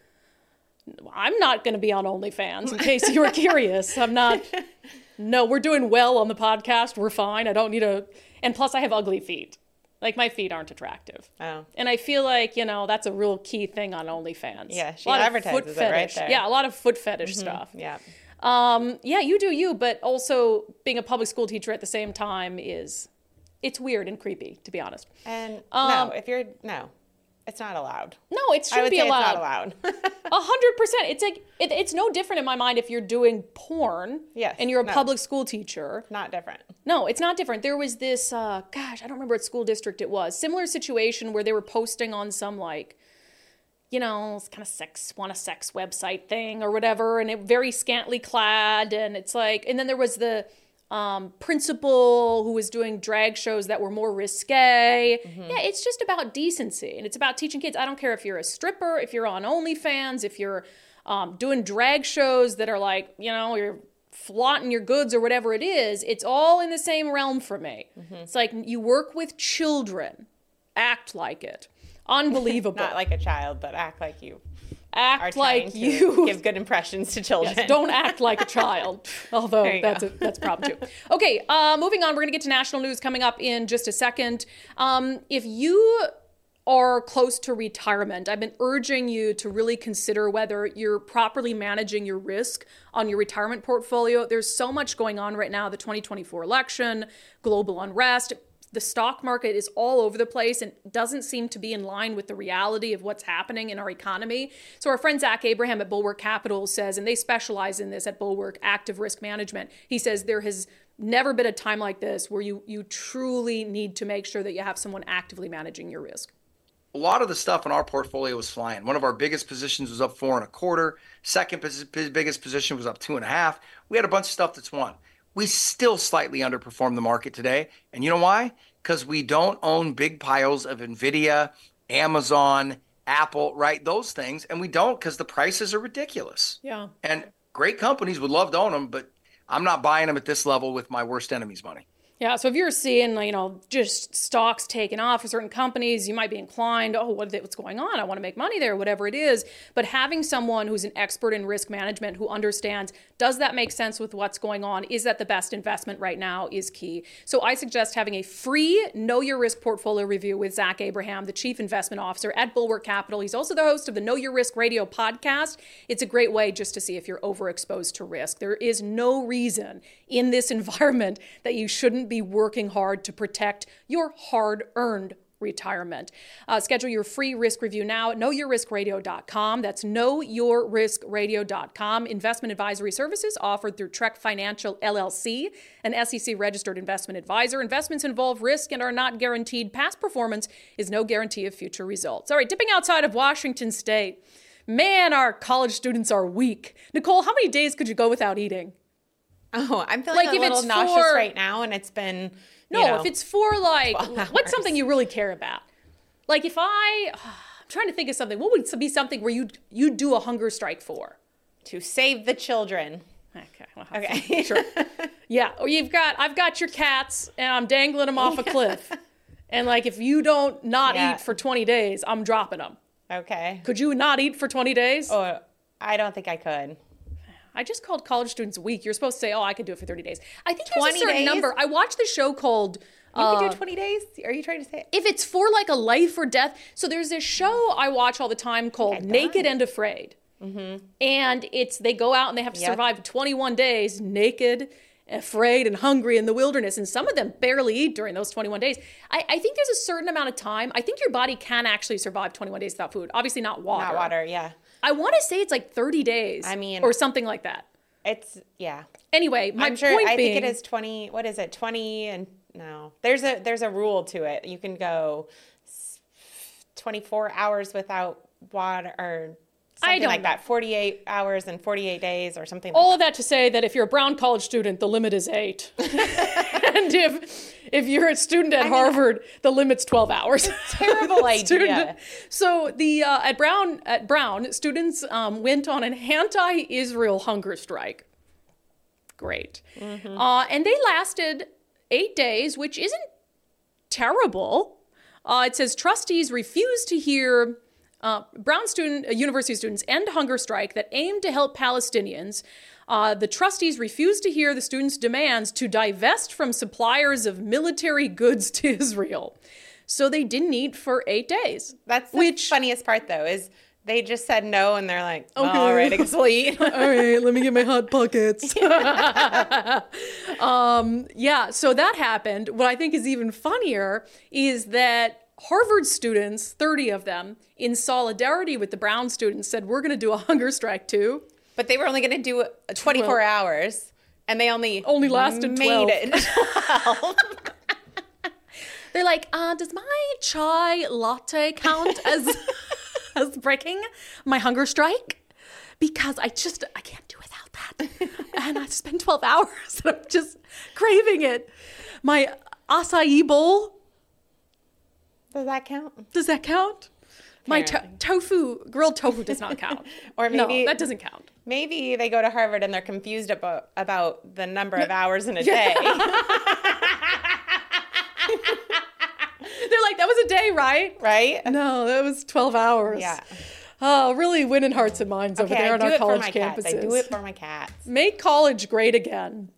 I'm not going to be on OnlyFans, in case you were curious. I'm not. No, we're doing well on the podcast. We're fine. I don't need a... And plus, I have ugly feet. Like, my feet aren't attractive. Oh. And I feel like, you know, that's a real key thing on OnlyFans. Yeah, she A lot of advertises foot it right fetish. there. Yeah, a lot of foot fetish stuff. Yeah. Um, yeah, you do you, but also being a public school teacher at the same time is, it's weird and creepy, to be honest. And Um, no, if you're no, it's not allowed. No, it I shouldn't would be say allowed. it's not allowed. A hundred percent. It's like, it, it's no different in my mind if you're doing porn Yes, and you're a no. public school teacher. Not different. No, it's not different. There was this, uh, gosh, I don't remember what school district it was. Similar situation where they were posting on some like, you know, kind of sex, want a sex website thing or whatever, and it very scantily clad, and it's like, and then there was the um, principal who was doing drag shows that were more risque. Mm-hmm. Yeah, it's just about decency, and it's about teaching kids. I don't care if you're a stripper, if you're on OnlyFans, if you're um, doing drag shows that are like, you know, you're flaunting your goods or whatever it is. It's all in the same realm for me. Mm-hmm. It's like you work with children, act like it. Unbelievable. Not like a child, but act like you are act trying like to you give good impressions to children. Yes, don't act like a child. Although There you that's go. a, that's a problem too. Okay, uh, moving on. We're gonna get to national news coming up in just a second. Um, if you are close to retirement, I've been urging you to really consider whether you're properly managing your risk on your retirement portfolio. There's so much going on right now, the twenty twenty-four election, global unrest. The stock market is all over the place and doesn't seem to be in line with the reality of what's happening in our economy. So our friend Zach Abraham at Bulwark Capital says, and they specialize in this at Bulwark, active risk management. He says there has never been a time like this where you you truly need to make sure that you have someone actively managing your risk. A lot of the stuff in our portfolio was flying. One of our biggest positions was up four and a quarter. Second pos- biggest position was up two and a half. We had a bunch of stuff that's won. We still slightly underperform the market today. And you know why? Because we don't own big piles of NVIDIA, Amazon, Apple, right? Those things. And we don't because the prices are ridiculous. Yeah. And great companies would love to own them, but I'm not buying them at this level with my worst enemy's money. Yeah, so if you're seeing, you know, just stocks taking off for certain companies, you might be inclined, oh, what, what's going on? I want to make money there, whatever it is. But having someone who's an expert in risk management who understands, does that make sense with what's going on? Is that the best investment right now is key. So I suggest having a free Know Your Risk portfolio review with Zach Abraham, the Chief Investment Officer at Bulwark Capital. He's also the host of the Know Your Risk radio podcast. It's a great way just to see if you're overexposed to risk. There is no reason in this environment that you shouldn't be working hard to protect your hard-earned retirement. Uh, schedule your free risk review now at know your risk radio dot com. That's know your risk radio dot com. Investment advisory services offered through Trek Financial L L C, an S E C-registered investment advisor. Investments involve risk and are not guaranteed. Past performance is no guarantee of future results. All right, dipping outside of Washington State. Man, our college students are weak. Nicole, how many days could you go without eating? Oh, I'm feeling Like, a if little it's nauseous for- right now, and it's been No, you know, if it's for like, twelve hours. what's something you really care about? Like if I, I'm trying to think of something, what would be something where you you do a hunger strike for? to save the children. Okay, well, Okay. Sure. Yeah. Or you've got, I've got your cats and I'm dangling them off a cliff. And like, if you don't not Yeah. eat for twenty days, I'm dropping them. Okay. Could you not eat for twenty days? Oh, I don't think I could. I just called college students weak. You're supposed to say, oh, I could do it for thirty days. I think there's a twenty certain days? number. I watched the show called... You uh, could do twenty days? Are you trying to say? if it's for like a life or death. So there's this show I watch all the time called I Naked died. and Afraid. Mm-hmm. And it's, they go out and they have to Yep. survive twenty-one days naked, afraid, and hungry in the wilderness. And some of them barely eat during those twenty-one days. I, I think there's a certain amount of time. I think your body can actually survive twenty-one days without food. Obviously not water. Not water, yeah. I want to say it's like thirty days. I mean- or something like that. It's, yeah. Anyway, my I'm sure, point I being, think it is twenty, what is it, twenty and, no. There's a, there's a rule to it. You can go s- twenty-four hours without water or something don't like know. that. forty-eight hours and forty-eight days or something like all of that to say that if you're a Brown college student, the limit is eight. And if if you're a student at mean, Harvard, the limit's twelve hours. terrible idea. Student- So the uh, at Brown at Brown, students um, went on an anti-Israel hunger strike. Great, uh, and they lasted eight days, which isn't terrible. Uh, it says trustees refused to hear uh, Brown student uh, university students end hunger strike that aimed to help Palestinians. Uh, the trustees refused to hear the students' demands to divest from suppliers of military goods to Israel. So they didn't eat for eight days. That's the which funniest part, though, is they just said no, and they're like, well, Okay. all right, I guess we'll eat. all right, let me get my hot pockets. um, yeah, so that happened. What I think is even funnier is that Harvard students, thirty of them, in solidarity with the Brown students, said, we're going to do a hunger strike too. But they were only going to do it twenty-four Twelve. hours, and they only Only lasted made twelve. it twelve. They're like, uh, does my chai latte count as as breaking my hunger strike? Because I just, I can't do without that. And I spent twelve hours and I'm just craving it. My acai bowl, Does that count? does that count? My to- Apparently. tofu, grilled tofu does not count. Or maybe- No, that doesn't count. Maybe they go to Harvard and they're confused about about the number of hours in a day. They're like, that was a day, right? Right? No, that was twelve hours. Yeah. Oh, really winning hearts and minds over Okay, there I on do our it for college my campuses. cats. I do it for my cats. Make college great again.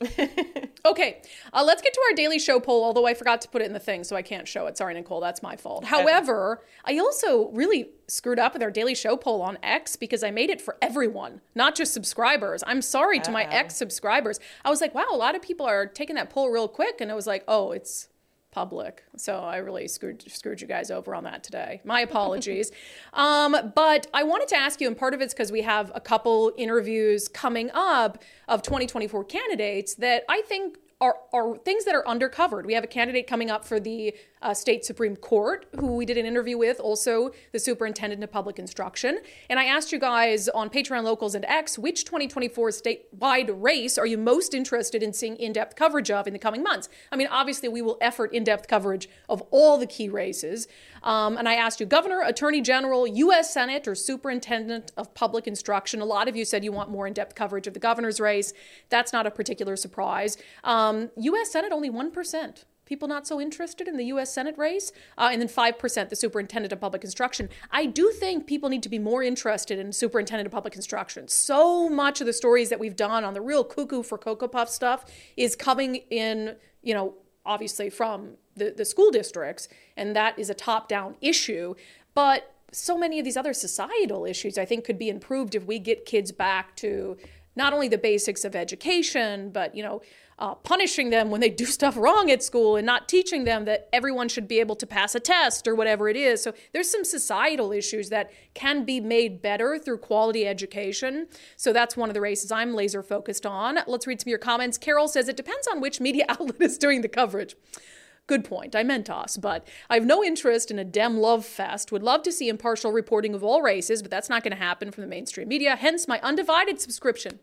Okay, uh, let's get to our daily show poll, although I forgot to put it in the thing, so I can't show it. Sorry, Nicole, that's my fault. However, I also really screwed up with our daily show poll on X because I made it for everyone, not just subscribers. I'm sorry to my X subscribers. I was like, wow, a lot of people are taking that poll real quick, and it was like, oh, it's public. So I really screwed screwed you guys over on that today. My apologies. um, but I wanted to ask you, and part of it's because we have a couple interviews coming up of twenty twenty-four candidates that I think are, are things that are undercovered. We have a candidate coming up for the uh, state Supreme Court who we did an interview with, also the superintendent of public instruction. And I asked you guys on Patreon Locals and X, which twenty twenty-four statewide race are you most interested in seeing in-depth coverage of in the coming months? I mean, obviously we will effort in-depth coverage of all the key races. Um, and I asked you governor, attorney general, U S Senate, or superintendent of public instruction. A lot of you said you want more in-depth coverage of the governor's race. That's not a particular surprise. Um, U S Senate, only one percent. People not so interested in the U S Senate race, uh, and then five percent the superintendent of public instruction. I do think people need to be more interested in superintendent of public instruction. So much of the stories that we've done on the real cuckoo for Cocoa Puff stuff is coming in, you know, obviously from the, the school districts, and that is a top-down issue. But so many of these other societal issues, I think, could be improved if we get kids back to not only the basics of education, but, you know, uh, punishing them when they do stuff wrong at school and not teaching them that everyone should be able to pass a test or whatever it is. So there's some societal issues that can be made better through quality education. So that's one of the races I'm laser focused on. Let's read some of your comments. Carol says, it depends on which media outlet is doing the coverage. Good point. I meant us, but I have no interest in a Dem love fest. Would love to see impartial reporting of all races, but that's not going to happen from the mainstream media. Hence my undivided subscription.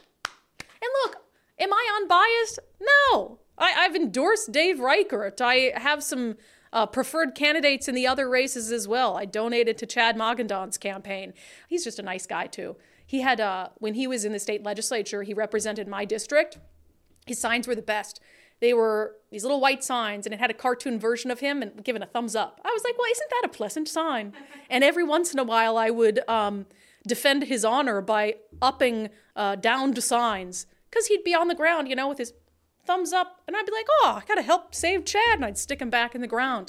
And look, am I unbiased? No. I, I've endorsed Dave Reichert. I have some uh, preferred candidates in the other races as well. I donated to Chad Magendon's campaign. He's just a nice guy, too. He had, uh, when he was in the state legislature, he represented my district. His signs were the best. They were these little white signs, and it had a cartoon version of him and given a thumbs up. I was like, well, isn't that a pleasant sign? And every once in a while, I would um, defend his honor by upping uh, downed signs, because he'd be on the ground, you know, with his thumbs up, and I'd be like, oh, I gotta help save Chad, and I'd stick him back in the ground.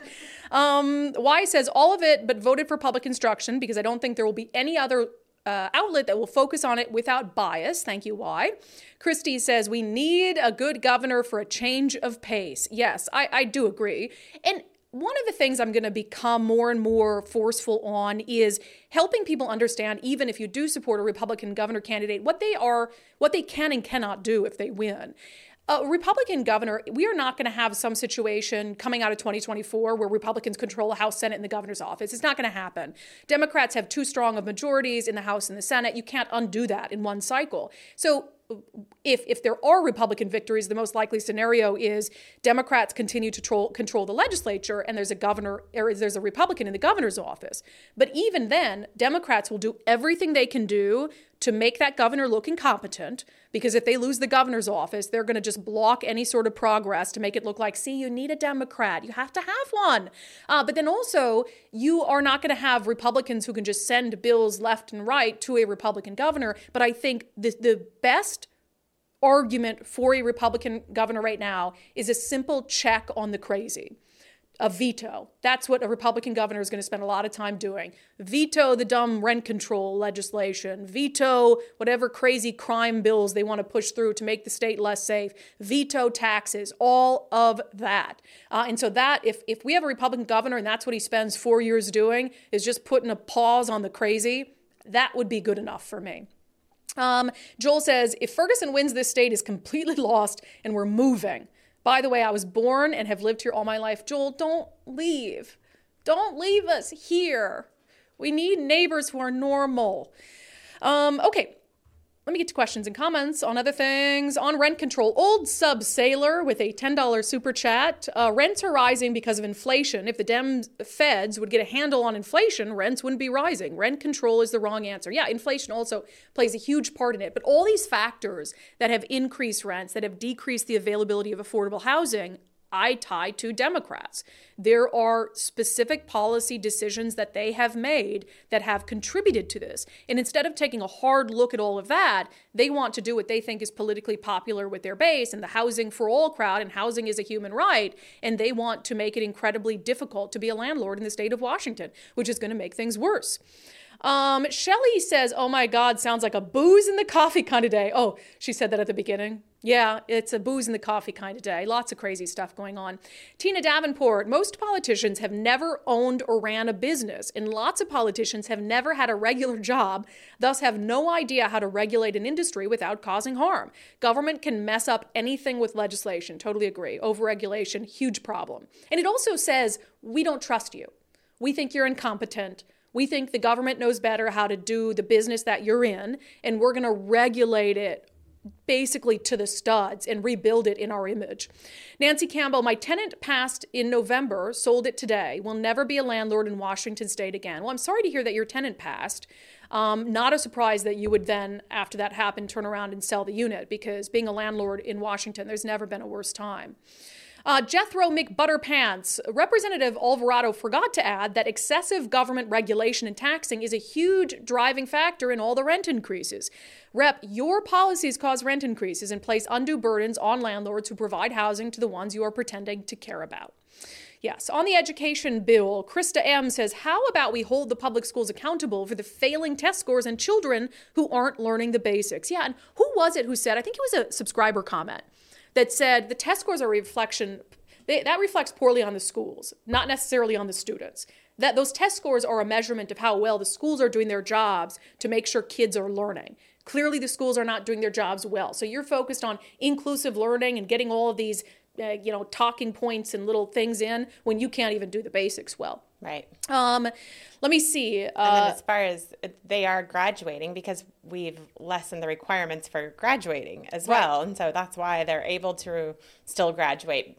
Um, Y says all of it, but voted for public instruction because I don't think there will be any other Uh, outlet that will focus on it without bias. Thank you, Y. Christie says we need a good governor for a change of pace. Yes, I, I do agree. And one of the things I'm going to become more and more forceful on is helping people understand, even if you do support a Republican governor candidate, what they are, what they can and cannot do if they win. A Republican governor, we are not going to have some situation coming out of twenty twenty-four where Republicans control the House, Senate, and the governor's office. It's not going to happen. Democrats have too strong of majorities in the House and the Senate. You can't undo that in one cycle. So if if there are Republican victories, the most likely scenario is Democrats continue to control, control the legislature, and there's a governor, or there's a Republican in the governor's office. But even then, Democrats will do everything they can do to make that governor look incompetent, because if they lose the governor's office, they're going to just block any sort of progress to make it look like, see, you need a Democrat. You have to have one. Uh, but then also, you are not going to have Republicans who can just send bills left and right to a Republican governor. But I think the, the best argument for a Republican governor right now is a simple check on the crazy. A veto. That's what a Republican governor is going to spend a lot of time doing. Veto the dumb rent control legislation. Veto whatever crazy crime bills they want to push through to make the state less safe. Veto taxes. All of that. Uh, and so that, if, if we have a Republican governor and that's what he spends four years doing, is just putting a pause on the crazy, that would be good enough for me. Um, Joel says, if Ferguson wins, this state is completely lost and we're moving. By the way, I was born and have lived here all my life. Joel, don't leave. Don't leave us here. We need neighbors who are normal. Um, okay, let me get to questions and comments on other things. On rent control, Old Sub Sailor with a ten dollars super chat. Uh, rents are rising because of inflation. If the Dem feds would get a handle on inflation, rents wouldn't be rising. Rent control is the wrong answer. Yeah, inflation also plays a huge part in it. But all these factors that have increased rents, that have decreased the availability of affordable housing, I tie to Democrats. There are specific policy decisions that they have made that have contributed to this. And instead of taking a hard look at all of that, they want to do what they think is politically popular with their base and the housing for all crowd, and housing is a human right. And they want to make it incredibly difficult to be a landlord in the state of Washington, which is going to make things worse. Um, Shelly says, oh my God, sounds like a booze in the coffee kind of day. Oh, she said that at the beginning. Yeah, it's a booze in the coffee kind of day. Lots of crazy stuff going on. Tina Davenport, most politicians have never owned or ran a business, and lots of politicians have never had a regular job, thus have no idea how to regulate an industry without causing harm. Government can mess up anything with legislation. Totally agree. Overregulation, huge problem. And it also says, we don't trust you. We think you're incompetent. We think the government knows better how to do the business that you're in, and we're going to regulate it basically to the studs and rebuild it in our image. Nancy Campbell, my tenant passed in November, sold it today. Will never be a landlord in Washington state again. Well, I'm sorry to hear that your tenant passed. Um, not a surprise that you would then, after that happened, turn around and sell the unit, because being a landlord in Washington, there's never been a worse time. Uh, Jethro McButterpants, Representative Alvarado forgot to add that excessive government regulation and taxing is a huge driving factor in all the rent increases. Rep, your policies cause rent increases and place undue burdens on landlords who provide housing to the ones you are pretending to care about. Yes, on the education bill, Krista M. says, how about we hold the public schools accountable for the failing test scores and children who aren't learning the basics? Yeah, and who was it who said, I think it was a subscriber comment, that said the test scores are a reflection, they, that reflects poorly on the schools, not necessarily on the students. That those test scores are a measurement of how well the schools are doing their jobs to make sure kids are learning. Clearly the schools are not doing their jobs well. So you're focused on inclusive learning and getting all of these uh, you know, talking points and little things in when you can't even do the basics well. Right. Um, let me see. Uh, and then as far as they are graduating, because we've lessened the requirements for graduating as well. Right. And so that's why they're able to still graduate.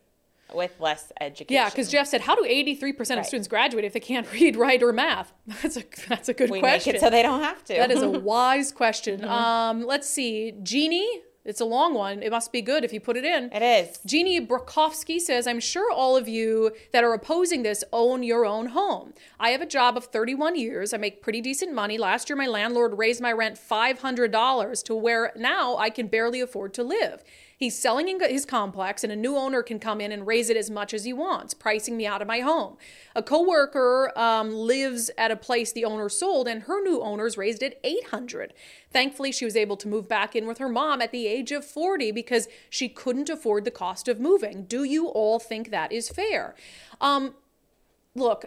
with less education. Yeah, because Jeff said, how do eighty-three percent of Right. students graduate if they can't read, write, or math? That's a that's a good we question. make it so they don't have to. That is a wise question. Mm-hmm. Um, let's see. Jeannie, it's a long one. It must be good if you put it in. It is. Jeannie Brokowski says, I'm sure all of you that are opposing this own your own home. I have a job of thirty-one years. I make pretty decent money. Last year, my landlord raised my rent five hundred dollars to where now I can barely afford to live. He's selling his complex, and a new owner can come in and raise it as much as he wants, pricing me out of my home. A coworker um, lives at a place the owner sold, and her new owners raised it eight hundred dollars. Thankfully, she was able to move back in with her mom at the age of forty because she couldn't afford the cost of moving. Do you all think that is fair? Um, look,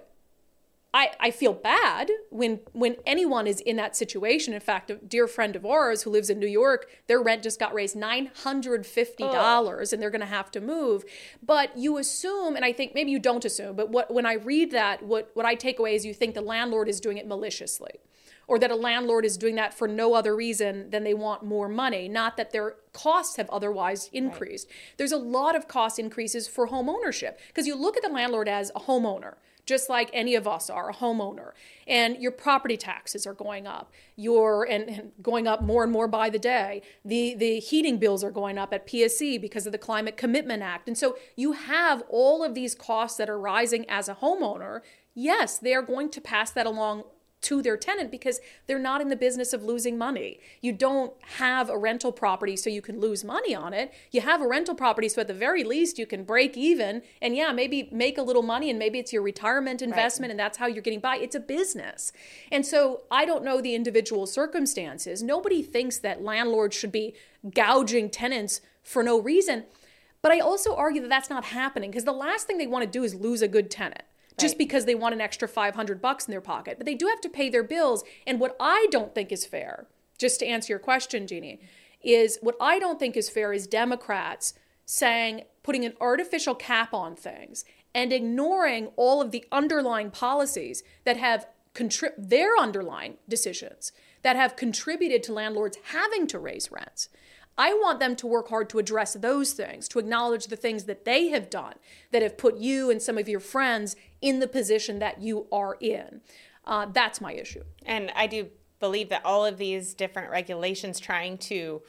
I, I feel bad when when anyone is in that situation. In fact, a dear friend of ours who lives in New York, their rent just got raised nine hundred fifty dollars, oh. and they're going to have to move. But you assume, and I think maybe you don't assume, but what when I read that, what, what I take away is you think the landlord is doing it maliciously, or that a landlord is doing that for no other reason than they want more money, not that their costs have otherwise increased. Right. There's a lot of cost increases for home ownership because you look at the landlord as a homeowner, just like any of us are, a homeowner. And your property taxes are going up. Your and, and going up more and more by the day. The, the heating bills are going up at P S C because of the Climate Commitment Act. And so you have all of these costs that are rising as a homeowner. Yes, they are going to pass that along to their tenant because they're not in the business of losing money. You don't have a rental property so you can lose money on it. You have a rental property so at the very least you can break even and yeah, maybe make a little money and maybe it's your retirement investment right. and that's how you're getting by. It's a business. And so I don't know the individual circumstances. Nobody thinks that landlords should be gouging tenants for no reason. But I also argue that that's not happening because the last thing they want to do is lose a good tenant. Just because they want an extra five hundred bucks in their pocket. But they do have to pay their bills. And what I don't think is fair, just to answer your question, Jeannie, is what I don't think is fair is Democrats saying, putting an artificial cap on things and ignoring all of the underlying policies that have contrib- their underlying decisions that have contributed to landlords having to raise rents. I want them to work hard to address those things, to acknowledge the things that they have done that have put you and some of your friends in the position that you are in. Uh, that's my issue. And I do believe that all of these different regulations trying to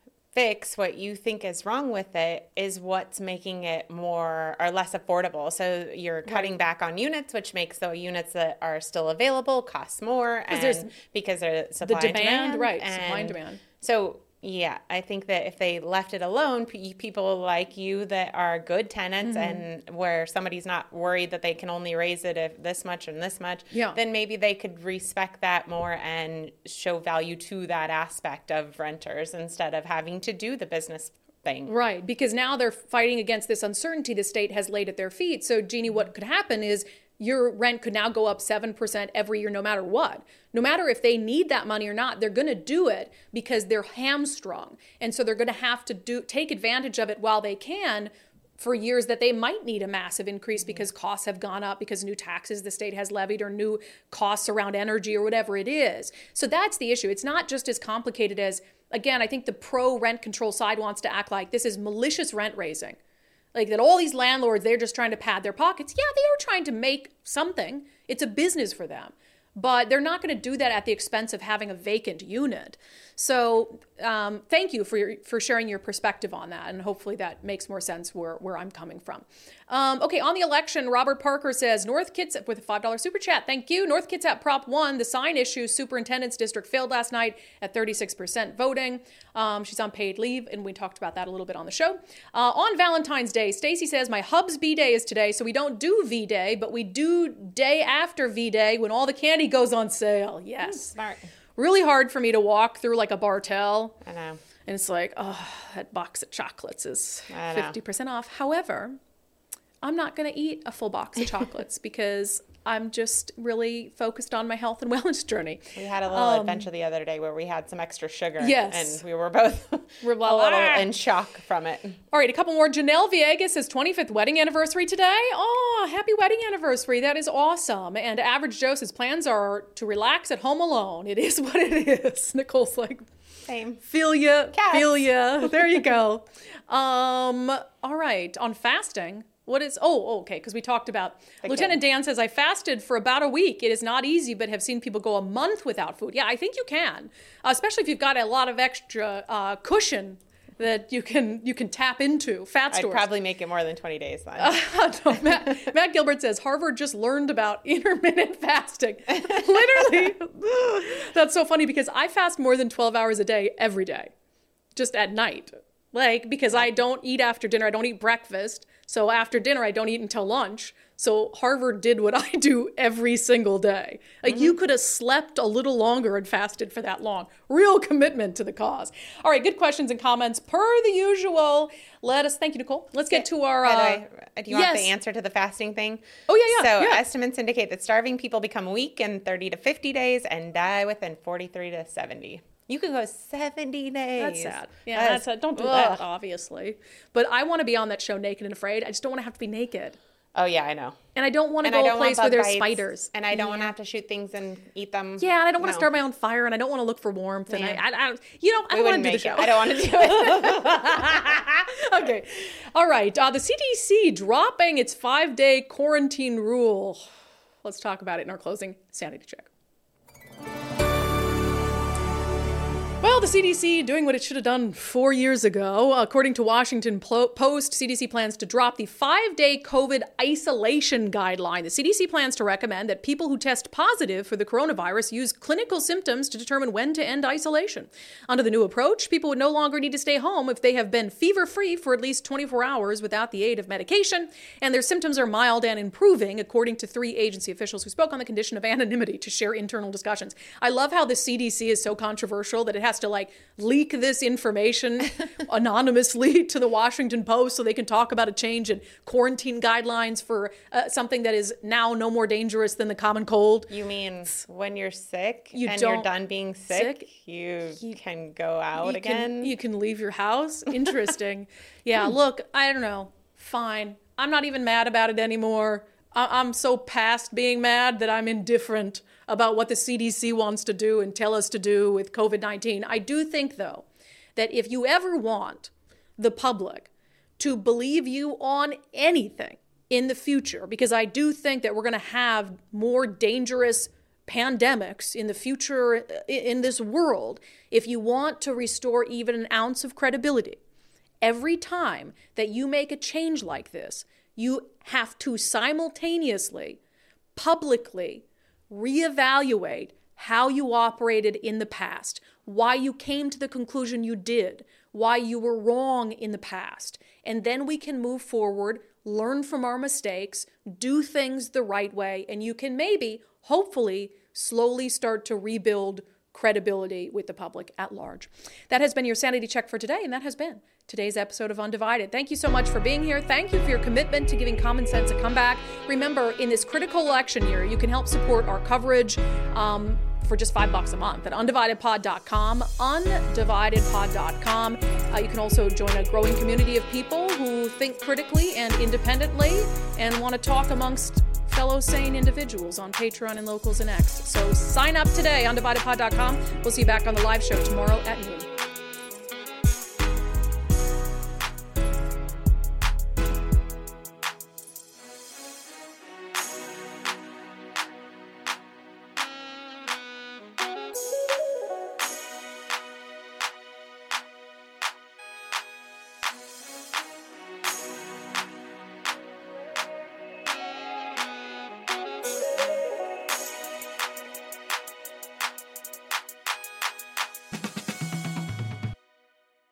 fix what you think is wrong with it is what's making it more or less affordable. So you're cutting right. back on units, which makes the units that are still available cost more and because there's supply the demand, and demand. Right, and supply and demand. So yeah, I think that if they left it alone, people like you that are good tenants mm-hmm. and where somebody's not worried that they can only raise it if this much and this much, yeah. then maybe they could respect that more and show value to that aspect of renters instead of having to do the business thing. Right, because now they're fighting against this uncertainty the state has laid at their feet. So, Jeannie, what could happen is your rent could now go up seven percent every year no matter what. No matter if they need that money or not, they're going to do it because they're hamstrung. And so they're going to have to do take advantage of it while they can for years that they might need a massive increase because costs have gone up, because new taxes the state has levied or new costs around energy or whatever it is. So that's the issue. It's not just as complicated as, again, I think the pro-rent control side wants to act like this is malicious rent raising. Like that all these landlords, they're just trying to pad their pockets. Yeah, they are trying to make something. It's a business for them. But they're not going to do that at the expense of having a vacant unit. So um, thank you for your, for sharing your perspective on that. And hopefully that makes more sense where, where I'm coming from. Um, okay, on the election, Robert Parker says, North Kitsap with a five dollar super chat. Thank you. North Kitsap Prop one, the sign issue superintendent's district failed last night at thirty-six percent voting. Um, she's on paid leave, and we talked about that a little bit on the show. Uh, on Valentine's Day, Stacy says, my hub's B-Day is today, so we don't do V-Day, but we do day after V-Day when all the candy goes on sale. Yes. Mm, smart. Really hard for me to walk through like a Bartell. I know. And it's like, oh, that box of chocolates is fifty percent off. However, I'm not going to eat a full box of chocolates because I'm just really focused on my health and wellness journey. We had a little um, adventure the other day where we had some extra sugar. Yes. And we were both we're a little in shock from it. All right, a couple more. Janelle Villegas says twenty-fifth wedding anniversary today. Oh, happy wedding anniversary. That is awesome. And Average Joe says plans are to relax at home alone. It is what it is. Nicole's like, same. Feel ya, feel ya. There you go. Um, all right, on fasting. What is, oh, okay, because we talked about, The Lieutenant kid. Dan says, I fasted for about a week. It is not easy, but have seen people go a month without food. Yeah, I think you can, uh, especially if you've got a lot of extra uh, cushion that you can you can tap into. Fat I'd stores. probably make it more than twenty days then. Uh, no, Matt, Matt Gilbert says, Harvard just learned about intermittent fasting. Literally. That's so funny because I fast more than twelve hours a day every day, just at night. Like, because I don't eat after dinner, I don't eat breakfast. So after dinner, I don't eat until lunch. So Harvard did what I do every single day. Like, mm-hmm. you could have slept a little longer and fasted for that long. Real commitment to the cause. All right, good questions and comments per the usual. Let us, thank you, Nicole. Let's get to our... Uh, I, do you yes. want the answer to the fasting thing? Oh, yeah, yeah. So yeah. estimates indicate that starving people become weak in thirty to fifty days and die within forty-three to seventy. You could go seventy days. That's sad. Yeah, That that's is- sad. Don't do ugh. that, obviously. But I want to be on that show Naked and Afraid. I just don't want to have to be naked. Oh, yeah, I know. And I don't want to And I go a don't want place where bug there's bites, spiders. And I don't want to have to shoot things and eat them. Yeah, and I don't want to No. start my own fire, and I don't want to look for warmth. And I, Yeah. I, I, you know, I We don't want wouldn't to do the make show. it. I don't want to do it. Okay. All right. Uh, the C D C dropping its five-day quarantine rule. Let's talk about it in our closing sanity check. Well, the C D C doing what it should have done four years ago. According to Washington Post, C D C plans to drop the five-day COVID isolation guideline. The C D C plans to recommend that people who test positive for the coronavirus use clinical symptoms to determine when to end isolation. Under the new approach, people would no longer need to stay home if they have been fever-free for at least twenty-four hours without the aid of medication, and their symptoms are mild and improving, according to three agency officials who spoke on the condition of anonymity to share internal discussions. I love how the C D C is so controversial that it has to like leak this information anonymously to the Washington Post so they can talk about a change in quarantine guidelines for uh, something that is now no more dangerous than the common cold. You mean when you're sick You and don't- you're done being sick, sick? you, can go out you again? Can, you can leave your house. Interesting. Yeah, look, I don't know. Fine. I'm not even mad about it anymore. I- I'm so past being mad that I'm indifferent about what the C D C wants to do and tell us to do with COVID nineteen. I do think, though, that if you ever want the public to believe you on anything in the future, because I do think that we're going to have more dangerous pandemics in the future in this world, if you want to restore even an ounce of credibility, every time that you make a change like this, you have to simultaneously, publicly reevaluate how you operated in the past, why you came to the conclusion you did, why you were wrong in the past. And then we can move forward, learn from our mistakes, do things the right way, and you can maybe, hopefully, slowly start to rebuild credibility with the public at large. That has been your sanity check for today, and that has been today's episode of Undivided. Thank you so much for being here. Thank you for your commitment to giving common sense a comeback. Remember, in this critical election year, you can help support our coverage um, for just five bucks a month at undivided pod dot com, undivided pod dot com. Uh, you can also join a growing community of people who think critically and independently and want to talk amongst fellow sane individuals on Patreon and Locals and X. So sign up today, undivided pod dot com. We'll see you back on the live show tomorrow at noon.